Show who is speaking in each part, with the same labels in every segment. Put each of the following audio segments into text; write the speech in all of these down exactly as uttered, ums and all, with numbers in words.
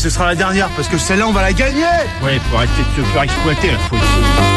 Speaker 1: ce sera la dernière, parce que celle-là, on va la gagner.
Speaker 2: Ouais, faut arrêter de se faire exploiter, là. Faut...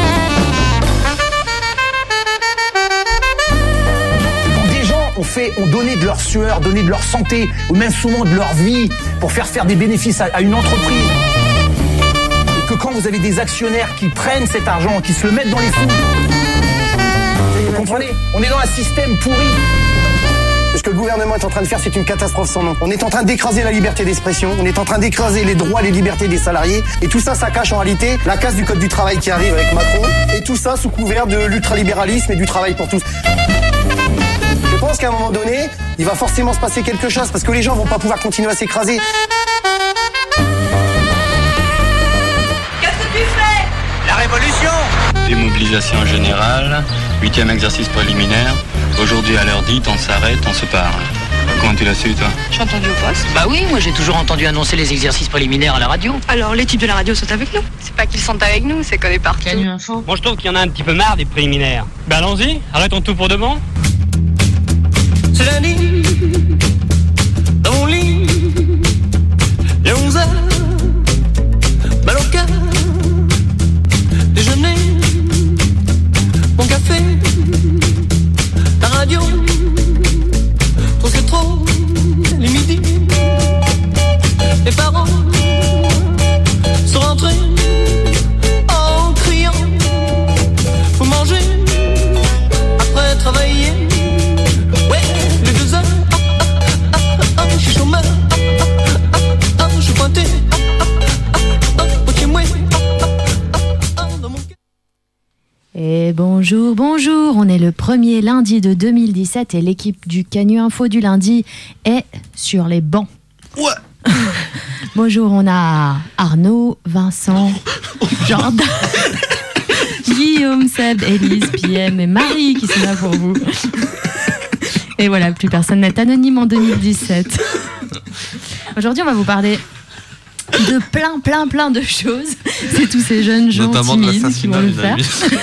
Speaker 3: Quand des gens ont fait, ont donné de leur sueur, donné de leur santé, ou même souvent de leur vie, pour faire faire des bénéfices à, à une entreprise, et que quand vous avez des actionnaires qui prennent cet argent, qui se le mettent dans les sous, vous comprenez ? On est dans un système pourri. Ce que le gouvernement est en train de faire, c'est une catastrophe sans nom. On est en train d'écraser la liberté d'expression, on est en train d'écraser les droits, les libertés des salariés, et tout ça, ça cache en réalité la casse du code du travail qui arrive avec Macron, et tout ça sous couvert de l'ultralibéralisme et du travail pour tous. Je pense qu'à un moment donné, il va forcément se passer quelque chose, parce que les gens vont pas pouvoir continuer à s'écraser.
Speaker 4: Qu'est-ce que tu fais ?
Speaker 5: La révolution !
Speaker 6: Démobilisation générale, huitième exercice préliminaire. Aujourd'hui à l'heure dite, on s'arrête, on se parle. Comment tu l'as su, toi ?
Speaker 4: J'ai entendu au poste.
Speaker 7: Bah oui, moi j'ai toujours entendu annoncer les exercices préliminaires à la radio.
Speaker 4: Alors les types de la radio sont avec nous. C'est pas qu'ils sont avec nous, c'est qu'on est partout.
Speaker 7: Canu Info.
Speaker 2: Moi je trouve qu'il y en a un petit peu marre des préliminaires. Ben allons-y, arrêtons tout pour de bon.
Speaker 5: C'est lundi, dans mon lit, il y a onze heures, mal au cœur, déjeuner, mon café, la radio, trop c'est trop, les midis, les parents sont rentrés en criant, faut manger après travailler, ouais, les deux heures, ah, ah, ah, ah, je suis chômeur, ah, ah, ah, ah, je suis pointé, ah, ah, ah, ah, ok, ouais, ah, ah, ah, ah, dans mon cœur.
Speaker 8: Et bonjour, bonjour, on est le premier lundi de deux mille dix-sept et l'équipe du Canu Info du lundi est sur les bancs.
Speaker 1: Ouais.
Speaker 8: Bonjour, on a Arnaud, Vincent, Jordan, Guillaume, Seb, Élise, P M et Marie qui sont là pour vous. Et voilà, plus personne n'est anonyme en deux mille dix-sept. Aujourd'hui, on va vous parler de plein, plein, plein de choses. C'est tous ces jeunes gens
Speaker 9: notamment
Speaker 8: timides
Speaker 9: de
Speaker 8: qui vont le faire.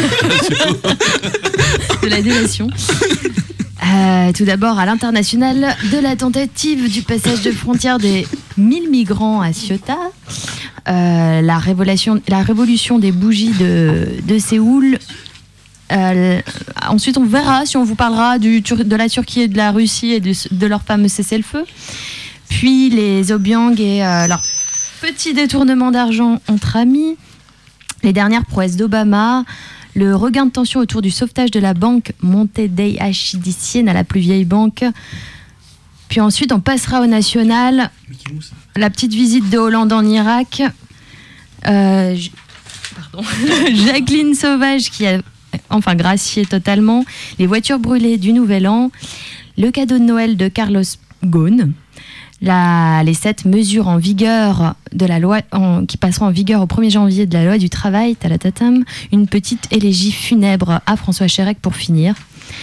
Speaker 8: De la délation. Euh, tout d'abord, à l'international, de la tentative du passage de frontière des mille migrants à Ceuta, euh, la, révolution, la révolution des bougies de, de Séoul. Euh, ensuite, on verra si on vous parlera du, de la Turquie et de la Russie et de, de leur fameux cessez-le-feu. Puis les Obiang et euh, leur petit détournement d'argent entre amis, les dernières prouesses d'Obama, le regain de tension autour du sauvetage de la banque Monte dei Paschi, à la plus vieille banque. Puis ensuite, on passera au national, la petite visite de Hollande en Irak, euh, j- pardon, Jacqueline Sauvage qui a enfin gracié totalement, les voitures brûlées du Nouvel An, le cadeau de Noël de Carlos Ghosn, La, les sept mesures en vigueur de la loi, en, qui passeront en vigueur au premier janvier de la loi du travail, talatatam, une petite élégie funèbre à François Chérec pour finir.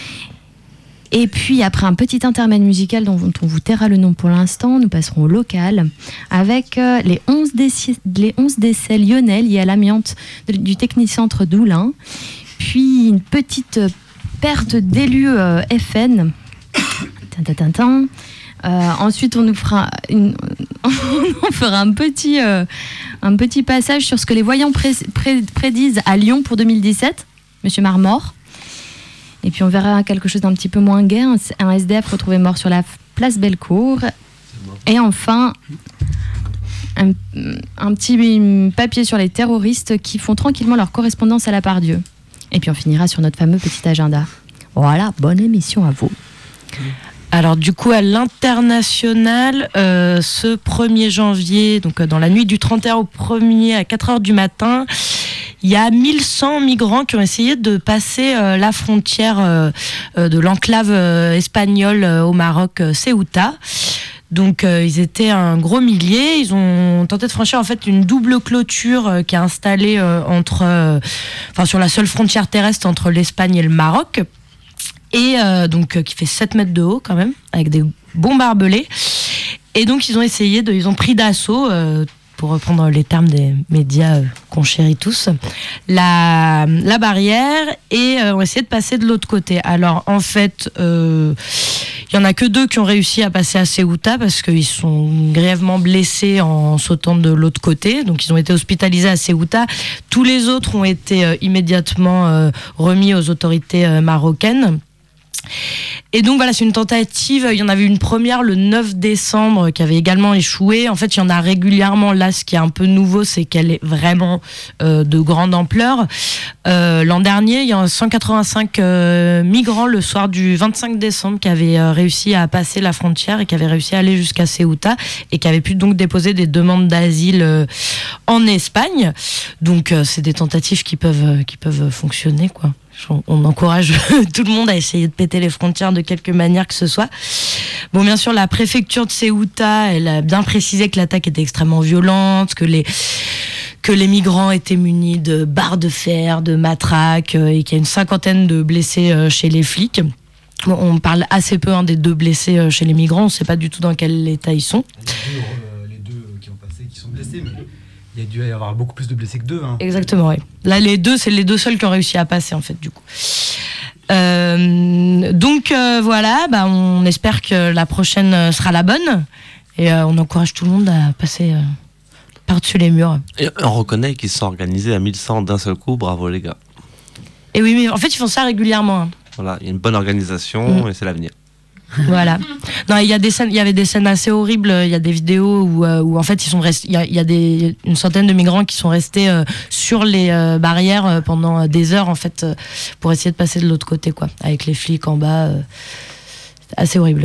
Speaker 8: Et puis après un petit intermède musical dont on vous taira le nom pour l'instant, nous passerons au local avec euh, les onze décès, les onze décès lyonnais liés à l'amiante de, du Technicentre d'Oulin, puis une petite perte d'élus euh, F N. Tintin. Euh, ensuite, on nous fera, une, on fera un petit, euh, un petit passage sur ce que les voyants pré, pré, prédisent à Lyon pour deux mille dix-sept, Monsieur Marmort. Et puis on verra quelque chose d'un petit peu moins gai, un, un S D F retrouvé mort sur la place Bellecour. Et enfin, un, un petit papier sur les terroristes qui font tranquillement leur correspondance à la Pardieu. Et puis on finira sur notre fameux petit agenda. Voilà, bonne émission à vous.
Speaker 10: Alors du coup à l'international, euh, ce premier janvier, donc euh, dans la nuit du trente et un au premier à quatre heures du matin, il y a mille cent migrants qui ont essayé de passer euh, la frontière euh, euh, de l'enclave euh, espagnole euh, au Maroc, euh, Ceuta. Donc euh, ils étaient un gros millier, ils ont tenté de franchir en fait une double clôture euh, qui est installée euh, entre, euh, enfin sur la seule frontière terrestre entre l'Espagne et le Maroc. Et euh, donc euh, qui fait sept mètres de haut quand même, avec des bons barbelés. Et donc ils ont essayé, de, ils ont pris d'assaut, euh, pour reprendre les termes des médias euh, qu'on chérit tous, la, la barrière et euh, ont essayé de passer de l'autre côté. Alors en fait, euh, Il y en a que deux qui ont réussi à passer à Ceuta parce qu'ils sont grièvement blessés en sautant de l'autre côté. Donc ils ont été hospitalisés à Ceuta. Tous les autres ont été euh, immédiatement euh, remis aux autorités euh, marocaines. Et donc voilà, c'est une tentative. Il y en avait une première le neuf décembre qui avait également échoué. En fait, il y en a régulièrement. Là, ce qui est un peu nouveau, c'est qu'elle est vraiment euh, de grande ampleur. Euh, l'an dernier, il y a cent quatre-vingt-cinq euh, migrants le soir du vingt-cinq décembre qui avaient euh, réussi à passer la frontière et qui avaient réussi à aller jusqu'à Ceuta et qui avaient pu donc déposer des demandes d'asile euh, en Espagne. Donc, euh, c'est des tentatives qui peuvent, euh, qui peuvent fonctionner, quoi. On encourage tout le monde à essayer de péter les frontières de quelque manière que ce soit. Bon, bien sûr, la préfecture de Ceuta, elle a bien précisé que l'attaque était extrêmement violente, que les, que les migrants étaient munis de barres de fer, de matraques, et qu'il y a une cinquantaine de blessés chez les flics. Bon, on parle assez peu hein, des deux blessés chez les migrants, on ne sait pas du tout dans quel état ils sont.
Speaker 1: Les deux, euh, les deux qui ont passé, qui sont blessés, mais... Il y a dû y avoir beaucoup plus de blessés que deux. Hein.
Speaker 10: Exactement, oui. Là, les deux, c'est les deux seuls qui ont réussi à passer, en fait, du coup. Euh, donc, euh, voilà, bah, on espère que la prochaine sera la bonne. Et euh, on encourage tout le monde à passer euh, par-dessus les murs.
Speaker 9: Et on reconnaît qu'ils sont organisés à mille cent d'un seul coup. Bravo, les gars.
Speaker 10: Et oui, mais en fait, ils font ça régulièrement. Hein.
Speaker 9: Voilà, il y a une bonne organisation
Speaker 10: mmh.
Speaker 9: et c'est l'avenir.
Speaker 10: Voilà. Non, il y a des scènes, il y avait des scènes assez horribles. Il y a des vidéos où, euh, où en fait, ils sont restés. Il y a, il y a des, une centaine de migrants qui sont restés euh, sur les euh, barrières euh, pendant des heures, en fait, euh, pour essayer de passer de l'autre côté, quoi, avec les flics en bas. Euh, assez horrible.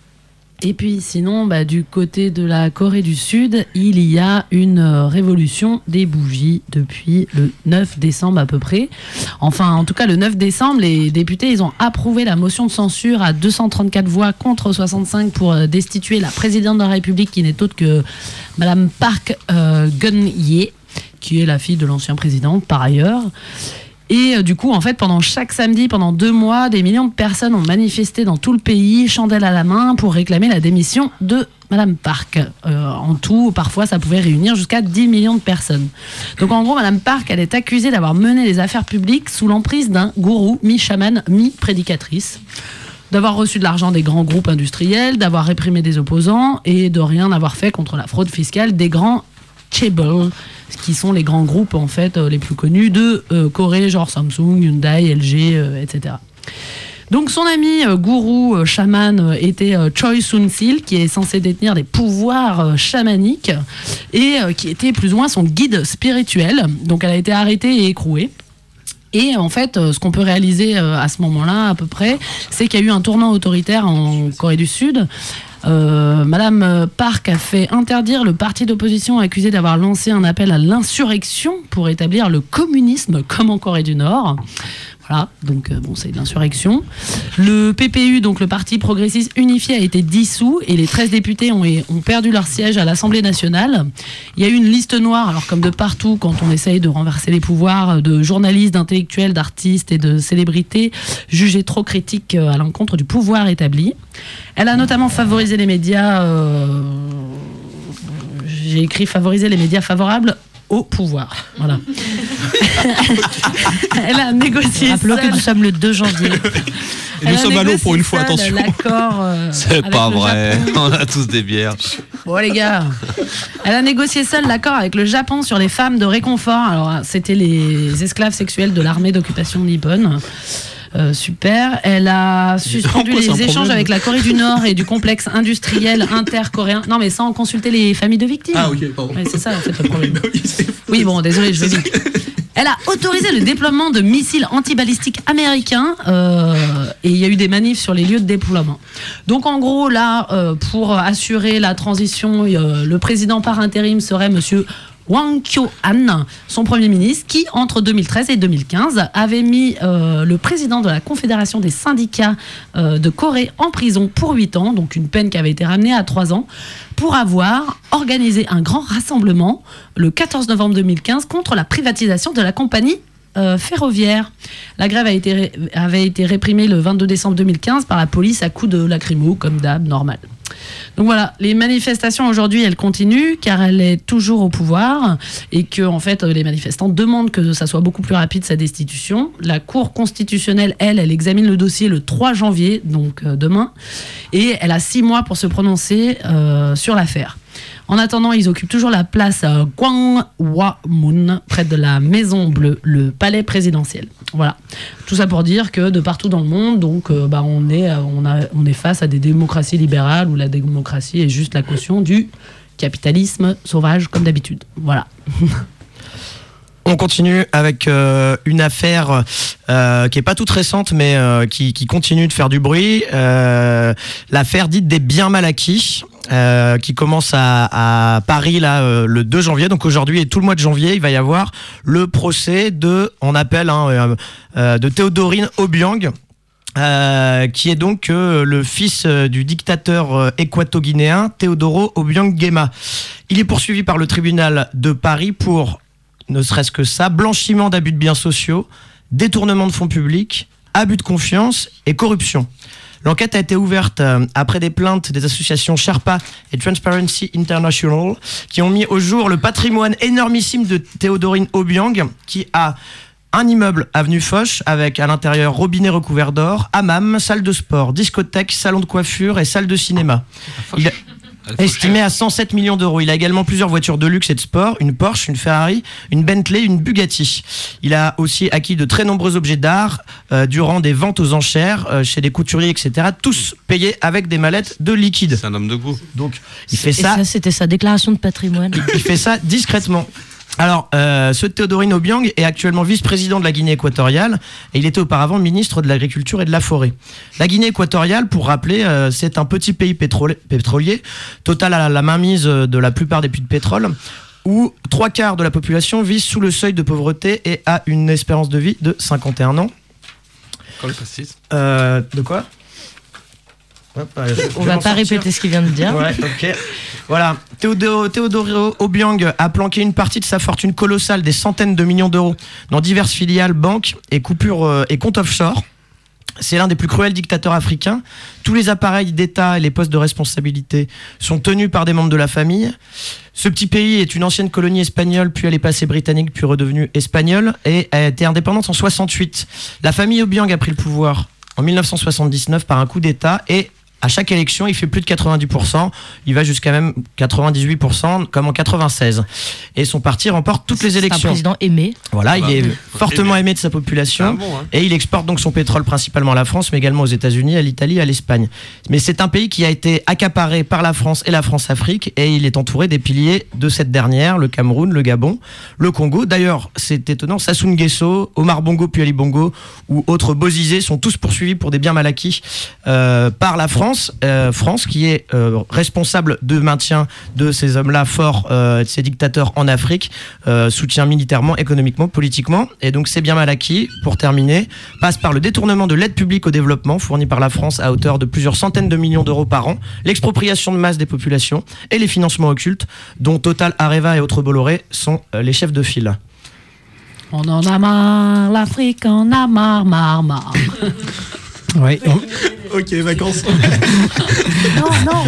Speaker 11: Et puis sinon, bah, du côté de la Corée du Sud, il y a une euh, révolution des bougies depuis le neuf décembre à peu près. Enfin, en tout cas, le neuf décembre, les députés ils ont approuvé la motion de censure à deux cent trente-quatre voix contre soixante-cinq pour euh, destituer la présidente de la République, qui n'est autre que Madame Park euh, Geun-hye, qui est la fille de l'ancien président par ailleurs. Et euh, du coup, en fait, pendant chaque samedi, pendant deux mois, des millions de personnes ont manifesté dans tout le pays, chandelle à la main, pour réclamer la démission de Madame Park. Euh, en tout, parfois, ça pouvait réunir jusqu'à dix millions de personnes. Donc, en gros, Madame Park, elle est accusée d'avoir mené les affaires publiques sous l'emprise d'un gourou, mi-chaman, mi-prédicatrice, d'avoir reçu de l'argent des grands groupes industriels, d'avoir réprimé des opposants et de rien avoir fait contre la fraude fiscale des grands chaebol, qui sont les grands groupes en fait euh, les plus connus de euh, Corée, genre Samsung, Hyundai, L G, euh, et cetera. Donc son ami euh, gourou euh, chaman euh, était euh, Choi Soon-sil, qui est censé détenir des pouvoirs euh, chamaniques et euh, qui était plus ou moins son guide spirituel. Donc elle a été arrêtée et écrouée. Et en fait, euh, ce qu'on peut réaliser euh, à ce moment-là, à peu près, c'est qu'il y a eu un tournant autoritaire en Corée du Sud. Euh, Madame Park a fait interdire le parti d'opposition accusé d'avoir lancé un appel à l'insurrection pour établir le communisme comme en Corée du Nord. Voilà, donc euh, bon, c'est l'insurrection. Le P P U, donc le Parti progressiste unifié, a été dissous et les treize députés ont, ont perdu leur siège à l'Assemblée nationale. Il y a eu une liste noire, alors comme de partout, quand on essaye de renverser les pouvoirs, de journalistes, d'intellectuels, d'artistes et de célébrités jugés trop critiques à l'encontre du pouvoir établi. Elle a notamment favorisé les médias... Euh, j'ai écrit favoriser les médias favorables au pouvoir. Voilà. Elle a négocié.
Speaker 10: Rappelons que nous sommes le deux janvier.
Speaker 12: Et nous sommes à l'eau pour une fois, attention.
Speaker 11: L'accord. Euh,
Speaker 9: C'est pas vrai.
Speaker 11: Japon.
Speaker 9: On a tous des bières.
Speaker 11: Bon les gars, elle a négocié seule l'accord avec le Japon sur les femmes de réconfort. Alors c'était les esclaves sexuels de l'armée d'occupation nippone. Euh, super. Elle a suspendu
Speaker 12: quoi,
Speaker 11: les échanges avec la Corée du Nord et du complexe industriel intercoréen. Non, mais sans consulter les familles de victimes.
Speaker 12: Ah, ok, pardon.
Speaker 11: Ouais, c'est ça, en fait, le problème. Oui, bon, désolé, je vais vite. Elle a autorisé le déploiement de missiles antibalistiques américains euh, et il y a eu des manifs sur les lieux de déploiement. Donc, en gros, là, euh, pour assurer la transition, euh, le président par intérim serait monsieur Hwang Kyo-han, son premier ministre, qui, entre deux mille treize et deux mille quinze, avait mis euh, le président de la Confédération des syndicats euh, de Corée en prison pour huit ans, donc une peine qui avait été ramenée à trois ans, pour avoir organisé un grand rassemblement le quatorze novembre deux mille quinze contre la privatisation de la compagnie euh, ferroviaire. La grève a été ré- avait été réprimée le vingt-deux décembre deux mille quinze par la police à coups de lacrymo, comme d'hab, normal. Donc voilà, les manifestations aujourd'hui, elles continuent car elle est toujours au pouvoir et que en fait les manifestants demandent que ça soit beaucoup plus rapide sa destitution. La Cour constitutionnelle, elle, elle examine le dossier le trois janvier, donc euh, demain, et elle a six mois pour se prononcer euh, sur l'affaire. En attendant, ils occupent toujours la place euh, Gwanghwamun, près de la Maison Bleue, le palais présidentiel. Voilà. Tout ça pour dire que de partout dans le monde, donc, euh, bah, on, est, euh, on, a, on est face à des démocraties libérales où la démocratie est juste la caution du capitalisme sauvage, comme d'habitude. Voilà.
Speaker 13: On continue avec euh, une affaire euh, qui est pas toute récente, mais euh, qui, qui continue de faire du bruit. Euh, l'affaire dite des biens mal acquis, euh, qui commence à, à Paris là euh, le deux janvier. Donc aujourd'hui et tout le mois de janvier, il va y avoir le procès de, on appelle, hein, euh, euh, de Théodorine Obiang. Euh, qui est donc euh, le fils euh, du dictateur euh, équato-guinéen Teodoro Obiang Nguema. Il est poursuivi par le tribunal de Paris pour, ne serait-ce que ça, blanchiment d'abus de biens sociaux, détournement de fonds publics, abus de confiance et corruption. L'enquête a été ouverte euh, après des plaintes des associations Sherpa et Transparency International qui ont mis au jour le patrimoine énormissime de Théodorine Obiang, qui a un immeuble avenue Foch avec à l'intérieur robinet recouvert d'or, hammam, salle de sport, discothèque, salon de coiffure et salle de cinéma. Il est estimé à cent sept millions d'euros. Il a également plusieurs voitures de luxe et de sport, une Porsche, une Ferrari, une Bentley, une Bugatti. Il a aussi acquis de très nombreux objets d'art euh, durant des ventes aux enchères euh, chez des couturiers, et cetera. Tous payés avec des mallettes de liquide.
Speaker 12: C'est un homme de goût.
Speaker 13: Donc il fait
Speaker 10: Et
Speaker 13: ça.
Speaker 10: ça, c'était sa déclaration de patrimoine.
Speaker 13: Il fait ça discrètement. Alors, euh, ce Théodorine Obiang est actuellement vice-président de la Guinée équatoriale et il était auparavant ministre de l'Agriculture et de la Forêt. La Guinée équatoriale, pour rappeler, euh, c'est un petit pays pétrole- pétrolier, total à la mainmise de la plupart des puits de pétrole, où trois quarts de la population vit sous le seuil de pauvreté et a une espérance de vie de cinquante et un ans.
Speaker 12: Quand le précise.
Speaker 13: Euh, de quoi ? Hop, allez, je-
Speaker 10: On
Speaker 13: je
Speaker 10: va
Speaker 13: m'en
Speaker 10: pas
Speaker 13: sortir.
Speaker 10: répéter ce qu'il vient de dire.
Speaker 13: Ouais, ok. Voilà. Théodoro, Théodoro Obiang a planqué une partie de sa fortune colossale, des centaines de millions d'euros, dans diverses filiales, banques et coupures euh, et comptes offshore. C'est l'un des plus cruels dictateurs africains. Tous les appareils d'État et les postes de responsabilité sont tenus par des membres de la famille. Ce petit pays est une ancienne colonie espagnole, puis elle est passée britannique, puis redevenue espagnole, et a été indépendante en soixante-huit. La famille Obiang a pris le pouvoir en mille neuf cent soixante-dix-neuf par un coup d'État et à chaque élection, il fait plus de quatre-vingt-dix pour cent. Il va jusqu'à même quatre-vingt-dix-huit pour cent, comme en quatre-vingt-seize. Et son parti remporte toutes les élections.
Speaker 10: C'est un président aimé.
Speaker 13: Voilà, il est
Speaker 10: Mmh.
Speaker 13: fortement aimé de sa population.
Speaker 12: Ah bon, hein.
Speaker 13: Et il exporte donc son pétrole principalement à la France, mais également aux États-Unis, à l'Italie et à l'Espagne. Mais c'est un pays qui a été accaparé par la France et la France-Afrique, et il est entouré des piliers de cette dernière, le Cameroun, le Gabon, le Congo. D'ailleurs, c'est étonnant, Sassou Nguesso, Omar Bongo, puis Ali Bongo, ou autres Bozizé sont tous poursuivis pour des biens mal acquis euh, par la France. Euh, France qui est euh, responsable de maintien de ces hommes-là forts, euh, de ces dictateurs en Afrique, euh, soutient militairement, économiquement, politiquement. Et donc c'est bien mal acquis, pour terminer, passe par le détournement de l'aide publique au développement fournie par la France à hauteur de plusieurs centaines de millions d'euros par an, l'expropriation de masse des populations et les financements occultes dont Total, Areva et autres Bolloré sont euh, les chefs de file.
Speaker 11: On en a marre, l'Afrique en a marre, marre, marre.
Speaker 1: Ouais.
Speaker 12: Ok, vacances.
Speaker 11: Non, non.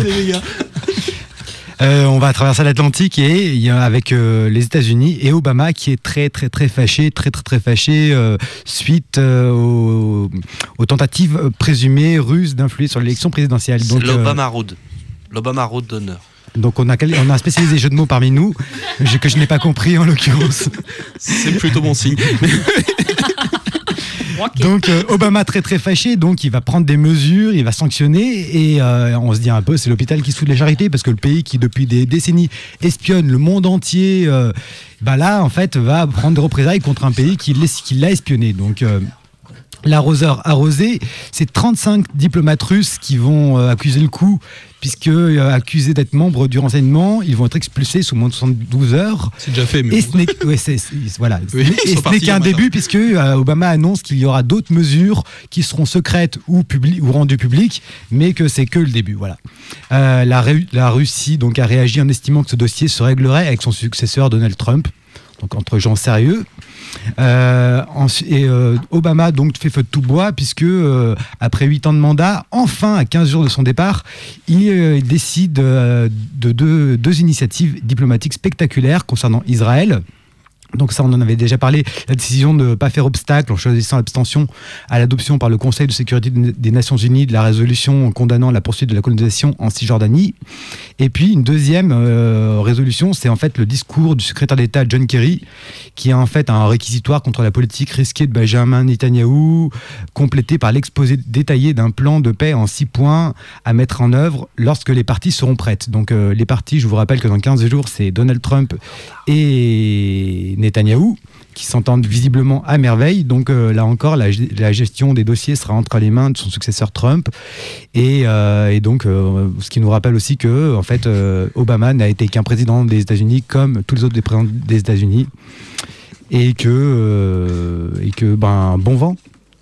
Speaker 1: Euh, on va traverser l'Atlantique et il y a avec euh, les États-Unis et Obama qui est très très très fâché, très très très fâché euh, suite euh, aux, aux tentatives présumées russes d'influer sur l'élection présidentielle.
Speaker 9: C'est
Speaker 1: Donc,
Speaker 9: l'Obama Road. L'Obama Road d'honneur.
Speaker 1: Donc on a, on a un spécialisé jeu de mots parmi nous que je n'ai pas compris en l'occurrence.
Speaker 12: C'est plutôt bon signe.
Speaker 1: Donc euh, Obama très très fâché, donc il va prendre des mesures, il va sanctionner et euh, on se dit un peu c'est l'hôpital qui se fout de la charité parce que le pays qui depuis des décennies espionne le monde entier, euh, bah là en fait va prendre des représailles contre un pays qui, qui l'a espionné. Donc euh, l'arroseur arrosé, c'est trente-cinq diplomates russes qui vont euh, accuser le coup, puisque euh, accusés d'être membres du renseignement, ils vont être expulsés sous moins de soixante-douze heures.
Speaker 12: C'est déjà fait, mais
Speaker 1: Et
Speaker 12: bon.
Speaker 1: ce n'est, ouais, c'est, c'est- voilà.
Speaker 12: Oui, ils
Speaker 1: Et
Speaker 12: sont
Speaker 1: ce
Speaker 12: partis
Speaker 1: n'est qu'un
Speaker 12: hier matin.
Speaker 1: début, puisque euh, Obama annonce qu'il y aura d'autres mesures qui seront secrètes ou, publi- ou rendues publiques, mais que c'est que le début. Voilà. Euh, la, Ré- la Russie donc, a réagi en estimant que ce dossier se réglerait avec son successeur Donald Trump. donc entre gens sérieux. Euh, et euh, Obama donc fait feu de tout bois puisque euh, après huit ans de mandat, enfin à quinze jours de son départ, il, euh, il décide euh, de deux, deux initiatives diplomatiques spectaculaires concernant Israël. Donc ça, on en avait déjà parlé, la décision de ne pas faire obstacle en choisissant l'abstention à l'adoption par le Conseil de sécurité des Nations Unies de la résolution condamnant la poursuite de la colonisation en Cisjordanie. Et puis une deuxième euh, résolution, c'est en fait le discours du secrétaire d'État John Kerry, qui est en fait un réquisitoire contre la politique risquée de Benjamin Netanyahou, complété par l'exposé détaillé d'un plan de paix en six points à mettre en œuvre lorsque les parties seront prêtes. Donc euh, les parties, je vous rappelle que dans quinze jours, c'est Donald Trump et Netanyahou qui s'entendent visiblement à merveille. Donc euh, là encore, la, la gestion des dossiers sera entre les mains de son successeur Trump. Et, euh, et donc, euh, ce qui nous rappelle aussi que, en fait, euh, Obama n'a été qu'un président des États-Unis comme tous les autres des présidents des États-Unis, et que, euh, et que, ben, bon vent.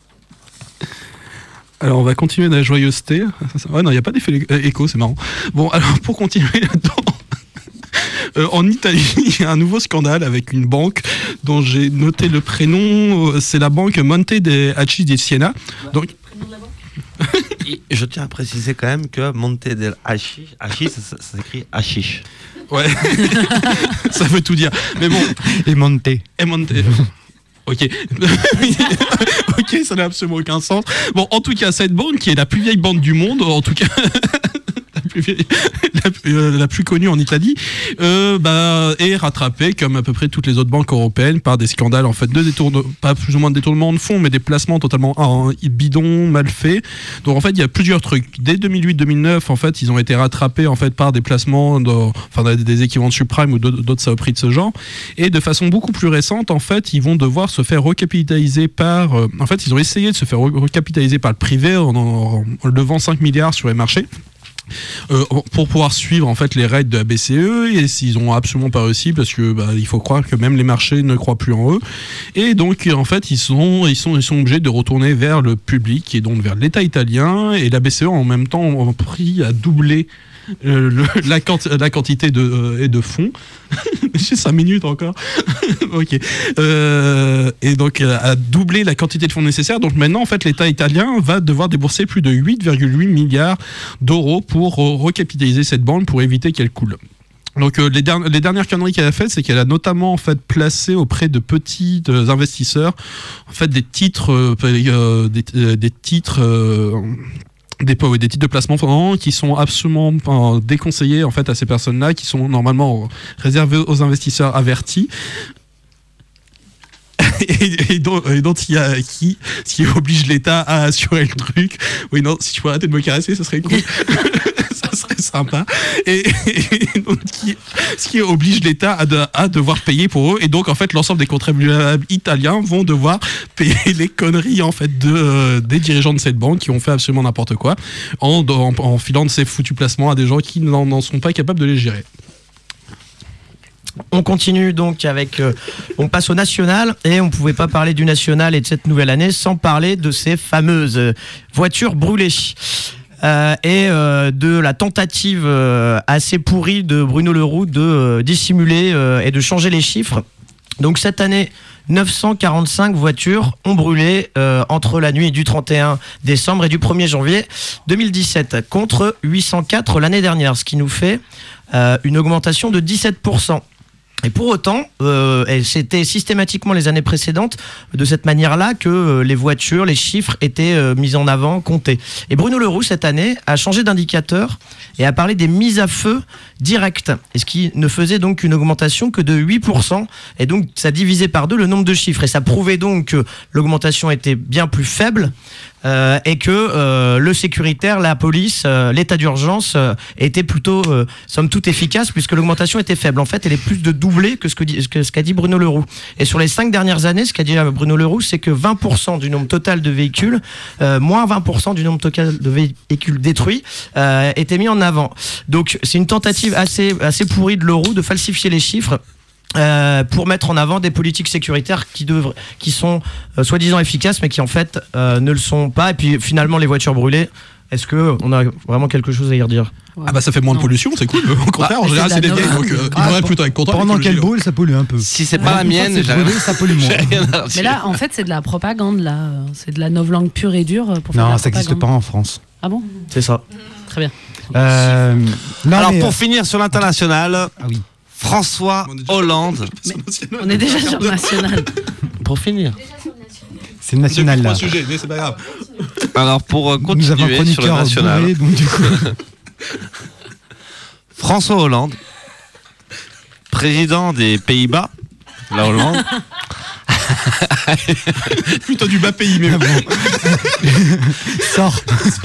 Speaker 12: Alors, on va continuer dans la joyeuseté. Ouais, non, il n'y a pas d'effet écho, c'est marrant. Bon, alors, pour continuer là-dedans. Euh, en Italie, il y a un nouveau scandale avec une banque dont j'ai noté le prénom. C'est la banque Monte dei Paschi di Siena. Donc,
Speaker 9: Et je tiens à préciser quand même que Monte del Paschi, ça, ça, ça s'écrit Hashish.
Speaker 12: Ouais, ça veut tout dire. Mais bon.
Speaker 1: Et Monte.
Speaker 12: Et Monte. Ok. Ok, ça n'a absolument aucun sens. Bon, en tout cas, cette banque qui est la plus vieille banque du monde, en tout cas. La plus, vieille, la, plus, euh, la plus connue en Italie, euh, bah, est rattrapée, comme à peu près toutes les autres banques européennes, par des scandales en fait, de détournement, pas plus ou moins de détournement de fonds, mais des placements totalement hein, bidons, mal faits. Donc en fait, il y a plusieurs trucs. Dès deux mille huit deux mille neuf, en fait, ils ont été rattrapés en fait, par des placements, de, enfin, des équivalents de subprime ou d'autres, d'autres saloperies de ce genre. Et de façon beaucoup plus récente, en fait, ils vont devoir se faire recapitaliser par... Euh, en fait, ils ont essayé de se faire recapitaliser par le privé en, en, en levant cinq milliards sur les marchés. Euh, pour pouvoir suivre en fait les règles de la B C E, et s'ils ont absolument pas réussi parce que bah, il faut croire que même les marchés ne croient plus en eux, et donc en fait ils sont ils sont ils sont obligés de retourner vers le public et donc vers l'État italien, et la B C E en même temps ont pris à doubler Euh, le, la, quanti- la quantité de, euh, et de fonds. J'ai cinq minutes encore. Ok. Euh, et donc, euh, à doubler la quantité de fonds nécessaires. Donc maintenant, en fait, l'État italien va devoir débourser plus de huit virgule huit milliards d'euros pour euh, recapitaliser cette banque pour éviter qu'elle coule. Donc euh, les, der- les dernières conneries qu'elle a faites, c'est qu'elle a notamment en fait placé auprès de petits euh, investisseurs en fait des titres, euh, euh, des, euh, des titres. Euh, Des, des titres de placement qui sont absolument euh, déconseillés en fait à ces personnes-là, qui sont normalement réservés aux investisseurs avertis. Et, et, donc, et donc il y a qui, ce qui oblige l'État à assurer le truc. Oui, non, si tu peux arrêter de me caresser, ça serait cool. Ça serait sympa. Et, et donc, qui, ce qui oblige l'État à, de, à devoir payer pour eux. Et donc, en fait, l'ensemble des contribuables italiens vont devoir payer les conneries en fait, de, euh, des dirigeants de cette banque qui ont fait absolument n'importe quoi en, en, en filant de ces foutus placements à des gens qui n'en, n'en sont pas capables de les gérer.
Speaker 13: On continue donc avec... Euh, on passe au national, et on ne pouvait pas parler du national et de cette nouvelle année sans parler de ces fameuses euh, voitures brûlées. Euh, et euh, de la tentative euh, assez pourrie de Bruno Le Roux de euh, dissimuler euh, et de changer les chiffres. Donc cette année, neuf cent quarante-cinq voitures ont brûlé euh, entre la nuit du trente et un décembre et du premier janvier deux mille dix-sept, contre huit cent quatre l'année dernière, ce qui nous fait euh, une augmentation de dix-sept pour cent. Et pour autant, euh, et c'était systématiquement les années précédentes de cette manière-là que euh, les voitures, les chiffres étaient euh, mis en avant, comptés. Et Bruno Le Roux, cette année, a changé d'indicateur et a parlé des mises à feu directes, et ce qui ne faisait donc une augmentation que de huit pour cent. Et donc, ça divisait par deux le nombre de chiffres. Et ça prouvait donc que l'augmentation était bien plus faible euh, et que euh, le sécuritaire, la police, euh, l'état d'urgence euh, était plutôt, euh, somme toute, efficace, puisque l'augmentation était faible. En fait, elle est plus de doublée que ce, que, que ce qu'a dit Bruno Le Roux. Et sur les cinq dernières années, ce qu'a dit Bruno Le Roux, c'est que vingt pour cent du nombre total de véhicules, euh, moins vingt pour cent du nombre total de véhicules détruits, euh, était mis en avant. Donc, c'est une tentative assez, assez pourrie de Le Roux de falsifier les chiffres. Euh, pour mettre en avant des politiques sécuritaires qui, devraient, qui sont euh, soi-disant efficaces, mais qui en fait euh, ne le sont pas. Et puis finalement, les voitures brûlées, est-ce qu'on a vraiment quelque chose à y redire ?
Speaker 12: Ah bah ça fait moins de pollution, c'est cool. Au contraire, en général, c'est des vieilles, donc euh, ils devraient plutôt être contents.
Speaker 1: Pendant qu'elle brûle, ça pollue un peu.
Speaker 9: Si c'est pas la mienne,
Speaker 1: j'ai brûlé, ça pollue moins.
Speaker 11: Mais là, en fait, c'est de la propagande, là. C'est de la novlangue pure et dure. Pour faire
Speaker 1: Non,
Speaker 11: de la
Speaker 1: ça n'existe pas
Speaker 11: propagande.
Speaker 1: en France.
Speaker 11: Ah bon?
Speaker 13: C'est ça.
Speaker 11: Très bien.
Speaker 1: Euh, non,
Speaker 9: Alors,
Speaker 1: mais,
Speaker 9: pour
Speaker 1: euh,
Speaker 9: finir sur l'international,
Speaker 1: ah oui.
Speaker 9: François Hollande.
Speaker 11: On est déjà sur le national.
Speaker 9: Pour finir.
Speaker 1: C'est le national là.
Speaker 12: Trois sujets, mais c'est pas grave.
Speaker 9: Alors, pour euh,
Speaker 1: Nous avons un
Speaker 9: continuer sur le
Speaker 1: chroniqueur
Speaker 9: national.
Speaker 1: bourré, donc du coup.
Speaker 9: François Hollande, président des Pays-Bas, la Hollande.
Speaker 12: Putain du bas pays, mais
Speaker 1: bon. Sors.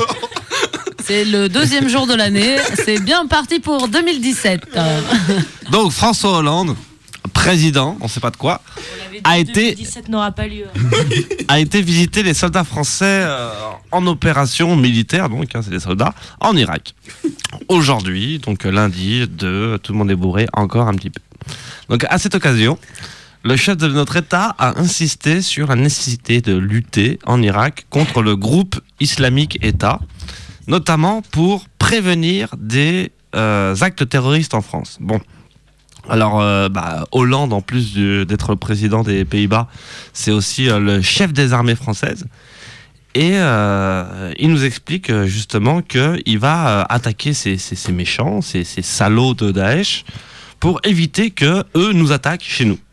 Speaker 11: C'est le deuxième jour de l'année. C'est bien parti pour deux mille dix-sept.
Speaker 9: Donc François Hollande, président, on sait pas de quoi, a été,
Speaker 10: deux mille dix-sept n'aura pas lieu.
Speaker 9: a été visiter les soldats français euh, en opération militaire, donc hein, c'est des soldats, en Irak. Aujourd'hui, donc lundi, de, tout le monde est bourré encore un petit peu. Donc à cette occasion, le chef de notre État a insisté sur la nécessité de lutter en Irak contre le groupe islamique État, notamment pour prévenir des euh, actes terroristes en France. Bon, alors euh, bah, Hollande, en plus du, d'être le président des Pays-Bas, c'est aussi euh, le chef des armées françaises. Et euh, il nous explique euh, justement qu'il va euh, attaquer ces, ces, ces méchants, ces, ces salauds de Daesh, pour éviter que eux nous attaquent chez nous.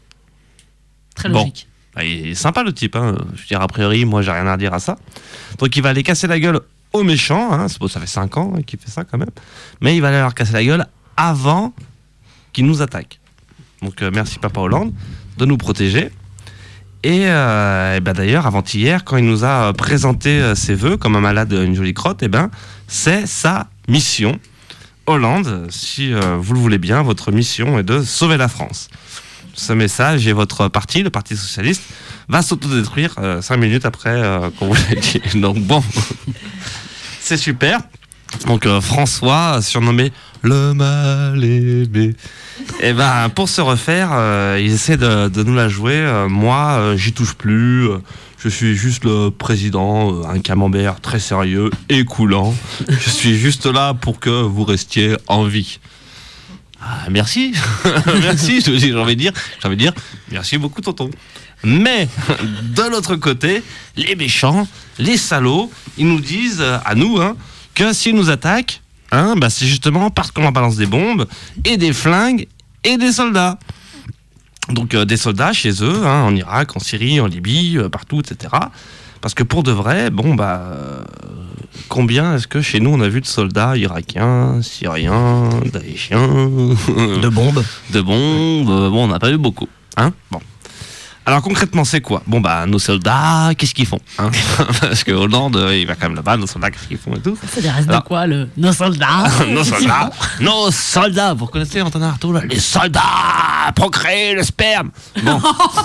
Speaker 11: Très logique.
Speaker 9: Bon, il est sympa le type, hein. Je veux dire, a priori, moi j'ai rien à dire à ça. Donc il va aller casser la gueule aux méchants, hein. Ça fait cinq ans hein, qu'il fait ça quand même, mais il va aller leur casser la gueule avant qu'ils nous attaquent. Donc euh, merci Papa Hollande de nous protéger. Et, euh, et ben d'ailleurs, avant-hier, quand il nous a euh, présenté euh, ses vœux comme un malade une jolie crotte, et ben c'est sa mission. Hollande, si euh, vous le voulez bien, votre mission est de sauver la France. Ce message et votre parti, le Parti Socialiste, va s'autodétruire euh, cinq minutes après euh, qu'on vous l'a dit. Donc bon, c'est super. Donc euh, François, surnommé le mal aimé. Et ben pour se refaire, euh, il essaie de, de nous la jouer. Euh, moi, euh, j'y touche plus. Euh, je suis juste le président, euh, un camembert très sérieux et coulant. Je suis juste là pour que vous restiez en vie. Ah, merci, merci. J'ai envie de dire, j'ai envie de dire, merci beaucoup, tonton. Mais de l'autre côté, les méchants, les salauds, ils nous disent euh, à nous, hein, que s'ils nous attaquent, hein, bah c'est justement parce qu'on leur balance des bombes et des flingues et des soldats. Donc euh, des soldats chez eux, hein, en Irak, en Syrie, en Libye, euh, partout, et cetera. Parce que pour de vrai, bon bah, euh, combien est-ce que chez nous on a vu de soldats irakiens, syriens, daéchiens,
Speaker 13: de bombes,
Speaker 9: de bombes. euh, Bon, on n'a pas vu beaucoup, hein. Bon. Alors concrètement, c'est quoi? Bon bah nos soldats, qu'est-ce qu'ils font, hein? Parce que Hollande, euh, il va quand même là-bas, nos soldats, qu'est-ce qu'ils font et tout.
Speaker 11: Ça des restes de quoi, le nos soldats?
Speaker 9: Nos soldats, nos soldats. Vous reconnaissez Antonin Artaud là? Les soldats procréent le sperme. Bon.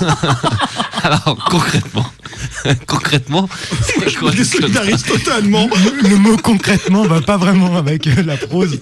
Speaker 9: Alors concrètement, concrètement, c'est quoi?
Speaker 12: Je désolidarise totalement.
Speaker 1: Le mot concrètement va pas vraiment avec euh, la prose.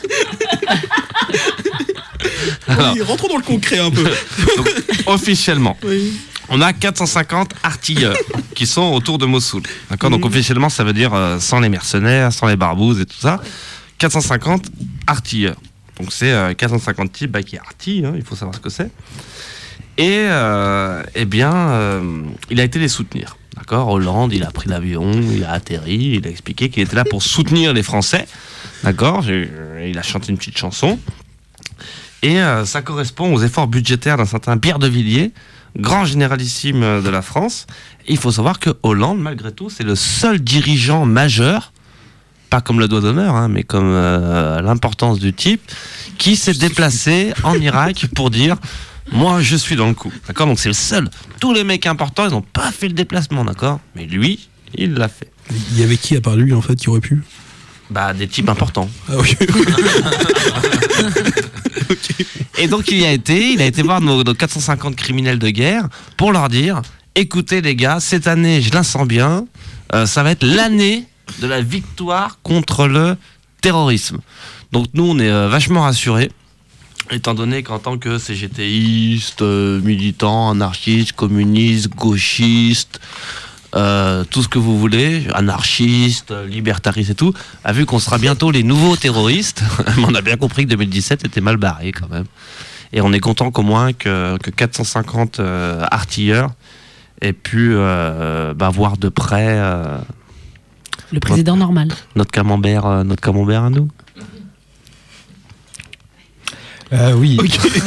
Speaker 9: Alors,
Speaker 12: oui, rentrons dans le concret un peu.
Speaker 9: Donc, officiellement,
Speaker 12: oui.
Speaker 9: On a quatre cent cinquante artilleurs qui sont autour de Mossoul. D'accord. Donc officiellement, ça veut dire euh, sans les mercenaires, sans les barbouzes et tout ça, quatre cent cinquante artilleurs. Donc c'est euh, quatre cent cinquante types bah, qui artillent, hein, il faut savoir ce que c'est. Et euh, eh bien, euh, il a été les soutenir. D'accord. Hollande, il a pris l'avion, il a atterri, il a expliqué qu'il était là pour soutenir les Français. D'accord. Il a chanté une petite chanson. Et euh, ça correspond aux efforts budgétaires d'un certain Pierre de Villiers, grand généralissime de la France. Et il faut savoir que Hollande, malgré tout, c'est le seul dirigeant majeur, pas comme le doigt d'honneur, hein, mais comme euh, l'importance du type, qui s'est déplacé en Irak pour dire « Moi, je suis dans le coup ». D'accord. Donc c'est le seul. Tous les mecs importants, ils n'ont pas fait le déplacement, d'accord. Mais lui, il l'a fait.
Speaker 12: Il y avait qui à part lui, en fait, qui aurait pu?
Speaker 9: Bah, des types importants.
Speaker 12: Ah, ok.
Speaker 9: Okay. Et donc il y a été, il a été voir nos, nos quatre cent cinquante criminels de guerre pour leur dire, écoutez les gars, cette année, je la sens bien, euh, ça va être l'année de la victoire contre le terrorisme. Donc nous, on est euh, vachement rassurés, étant donné qu'en tant que C G Tiste, euh, militant, anarchiste, communiste, gauchiste, euh, tout ce que vous voulez, anarchistes, libertaristes et tout, a vu qu'on sera bientôt les nouveaux terroristes. On a bien compris que deux mille dix-sept était mal barré quand même. Et on est content qu'au moins que, que quatre cent cinquante euh, artilleurs aient pu euh, bah, voir de près euh,
Speaker 11: le président
Speaker 9: notre,
Speaker 11: normal.
Speaker 9: Notre camembert, euh, notre camembert à nous.
Speaker 1: Euh, oui. Okay.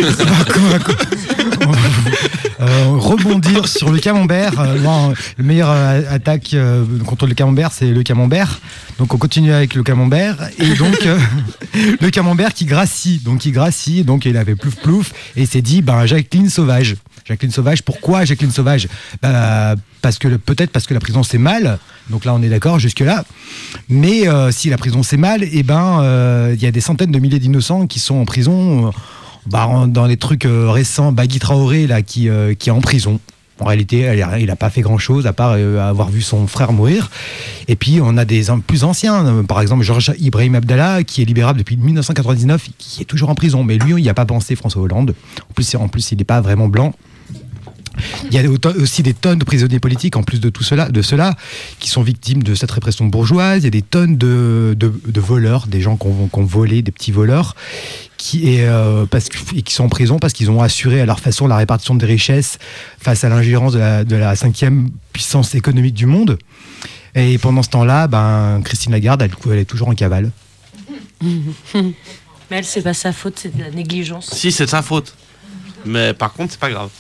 Speaker 1: euh, rebondir sur le camembert. Euh, non, le meilleur euh, attaque euh, contre le camembert, c'est le camembert. Donc on continue avec le camembert et donc euh, le camembert qui gracie, donc il gracie, donc il avait plouf plouf et il s'est dit ben Jacqueline Sauvage. Jacqueline Sauvage, pourquoi Jacqueline Sauvage ? bah, parce que peut-être parce que la prison c'est mal. Donc là on est d'accord jusque là. Mais euh, si la prison c'est mal, et ben il euh, y a des centaines de milliers d'innocents qui sont en prison. Euh, bah, dans les trucs euh, récents, Bagui Traoré là qui euh, qui est en prison. En réalité, il n'a pas fait grand-chose à part euh, avoir vu son frère mourir. Et puis, on a des plus anciens. Par exemple, Georges Ibrahim Abdallah, qui est libérable depuis dix-neuf cent quatre-vingt-dix-neuf, qui est toujours en prison. Mais lui, il n'y a pas pensé François Hollande. En plus, en plus il n'est pas vraiment blanc. Il y a aussi des tonnes de prisonniers politiques, en plus de tout cela, de cela, qui sont victimes de cette répression bourgeoise. Il y a des tonnes de, de, de voleurs, des gens qui ont, qui ont volé, des petits voleurs, qui, est, euh, parce que, et qui sont en prison parce qu'ils ont assuré à leur façon la répartition des richesses face à l'ingérence de la, de la cinquième puissance économique du monde. Et pendant ce temps-là, ben, Christine Lagarde, elle, elle est toujours en cavale.
Speaker 10: Mais elle, c'est pas sa faute, c'est de la négligence.
Speaker 9: Si, c'est de sa faute. Mais par contre, c'est pas grave.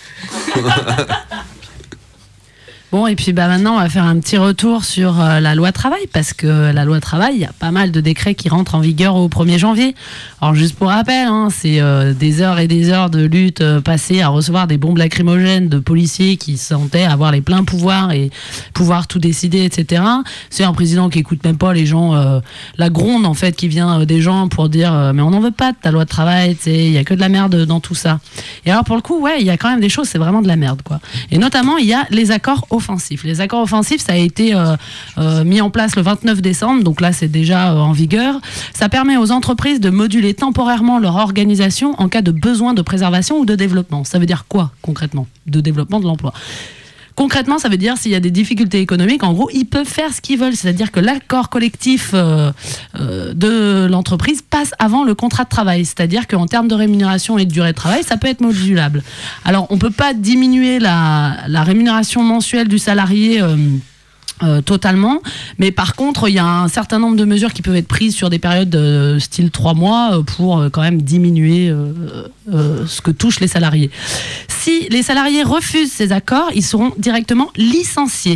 Speaker 11: Bon, et puis bah, maintenant, on va faire un petit retour sur euh, la loi travail, parce que la loi travail, il y a pas mal de décrets qui rentrent en vigueur au premier janvier. Alors, juste pour rappel, hein, c'est euh, des heures et des heures de lutte euh, passées à recevoir des bombes lacrymogènes de policiers qui se sentaient avoir les pleins pouvoirs et pouvoir tout décider, et cetera. C'est un président qui écoute même pas les gens, euh, la gronde, en fait, qui vient euh, des gens pour dire euh, mais on n'en veut pas de ta loi de travail, il y a que de la merde dans tout ça. Et alors, pour le coup, ouais, il y a quand même des choses, c'est vraiment de la merde, quoi. Et notamment, il y a les accords offensifs. Les accords offensifs, ça a été euh, euh, mis en place le vingt-neuf décembre, donc là c'est déjà euh, en vigueur. Ça permet aux entreprises de moduler temporairement leur organisation en cas de besoin de préservation ou de développement. Ça veut dire quoi concrètement ? De développement de l'emploi. Concrètement, ça veut dire s'il y a des difficultés économiques, en gros, ils peuvent faire ce qu'ils veulent. C'est-à-dire que l'accord collectif euh, euh, de l'entreprise passe avant le contrat de travail. C'est-à-dire qu'en termes de rémunération et de durée de travail, ça peut être modulable. Alors, on ne peut pas diminuer la, la rémunération mensuelle du salarié euh, Euh, totalement, mais par contre il y a un certain nombre de mesures qui peuvent être prises sur des périodes euh, style trois mois euh, pour euh, quand même diminuer euh, euh, ce que touchent les salariés. Si les salariés refusent ces accords, ils seront directement licenciés.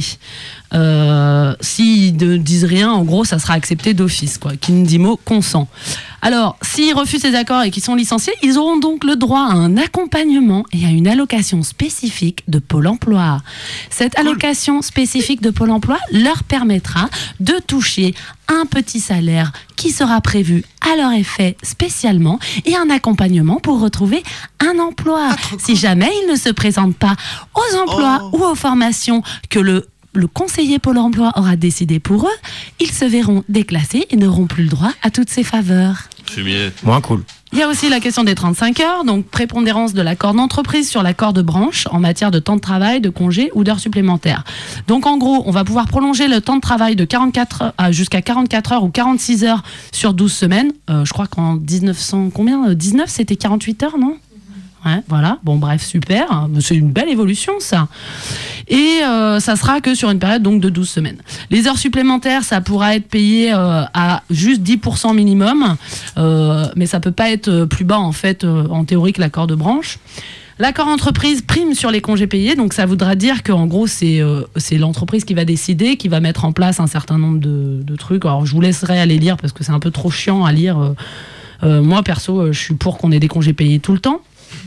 Speaker 11: Euh, s'ils ne disent rien, en gros, ça sera accepté d'office, quoi. Qui ne dit mot consent. Alors, s'ils refusent ces accords et qu'ils sont licenciés, ils auront donc le droit à un accompagnement et à une allocation spécifique de Pôle emploi. Cette allocation spécifique de Pôle emploi leur permettra de toucher un petit salaire qui sera prévu à leur effet spécialement et un accompagnement pour retrouver un emploi. Ah, si jamais ils ne se présentent pas aux emplois oh. ou aux formations que le le conseiller Pôle emploi aura décidé pour eux, ils se verront déclassés et n'auront plus le droit à toutes ces faveurs.
Speaker 9: Fumier.
Speaker 13: Moins cool.
Speaker 11: Il y a aussi la question des trente-cinq heures, donc prépondérance de l'accord d'entreprise sur l'accord de branche en matière de temps de travail, de congés ou d'heures supplémentaires. Donc en gros, on va pouvoir prolonger le temps de travail de quarante-quatre heures à jusqu'à quarante-quatre heures ou quarante-six heures sur douze semaines. Euh, je crois qu'en dix-neuf cents, combien dix-neuf, c'était quarante-huit heures, non ? Ouais, voilà, bon bref, super, c'est une belle évolution ça. Et euh, ça sera que sur une période donc de douze semaines. Les heures supplémentaires, ça pourra être payé euh, à juste dix pour cent minimum, euh, mais ça peut pas être plus bas en fait, euh, en théorie, que l'accord de branche. L'accord entreprise prime sur les congés payés, donc ça voudra dire qu'en gros c'est, euh, c'est l'entreprise qui va décider, qui va mettre en place un certain nombre de, de trucs. Alors je vous laisserai aller lire parce que c'est un peu trop chiant à lire. Euh, euh, moi perso, je suis pour qu'on ait des congés payés tout le temps.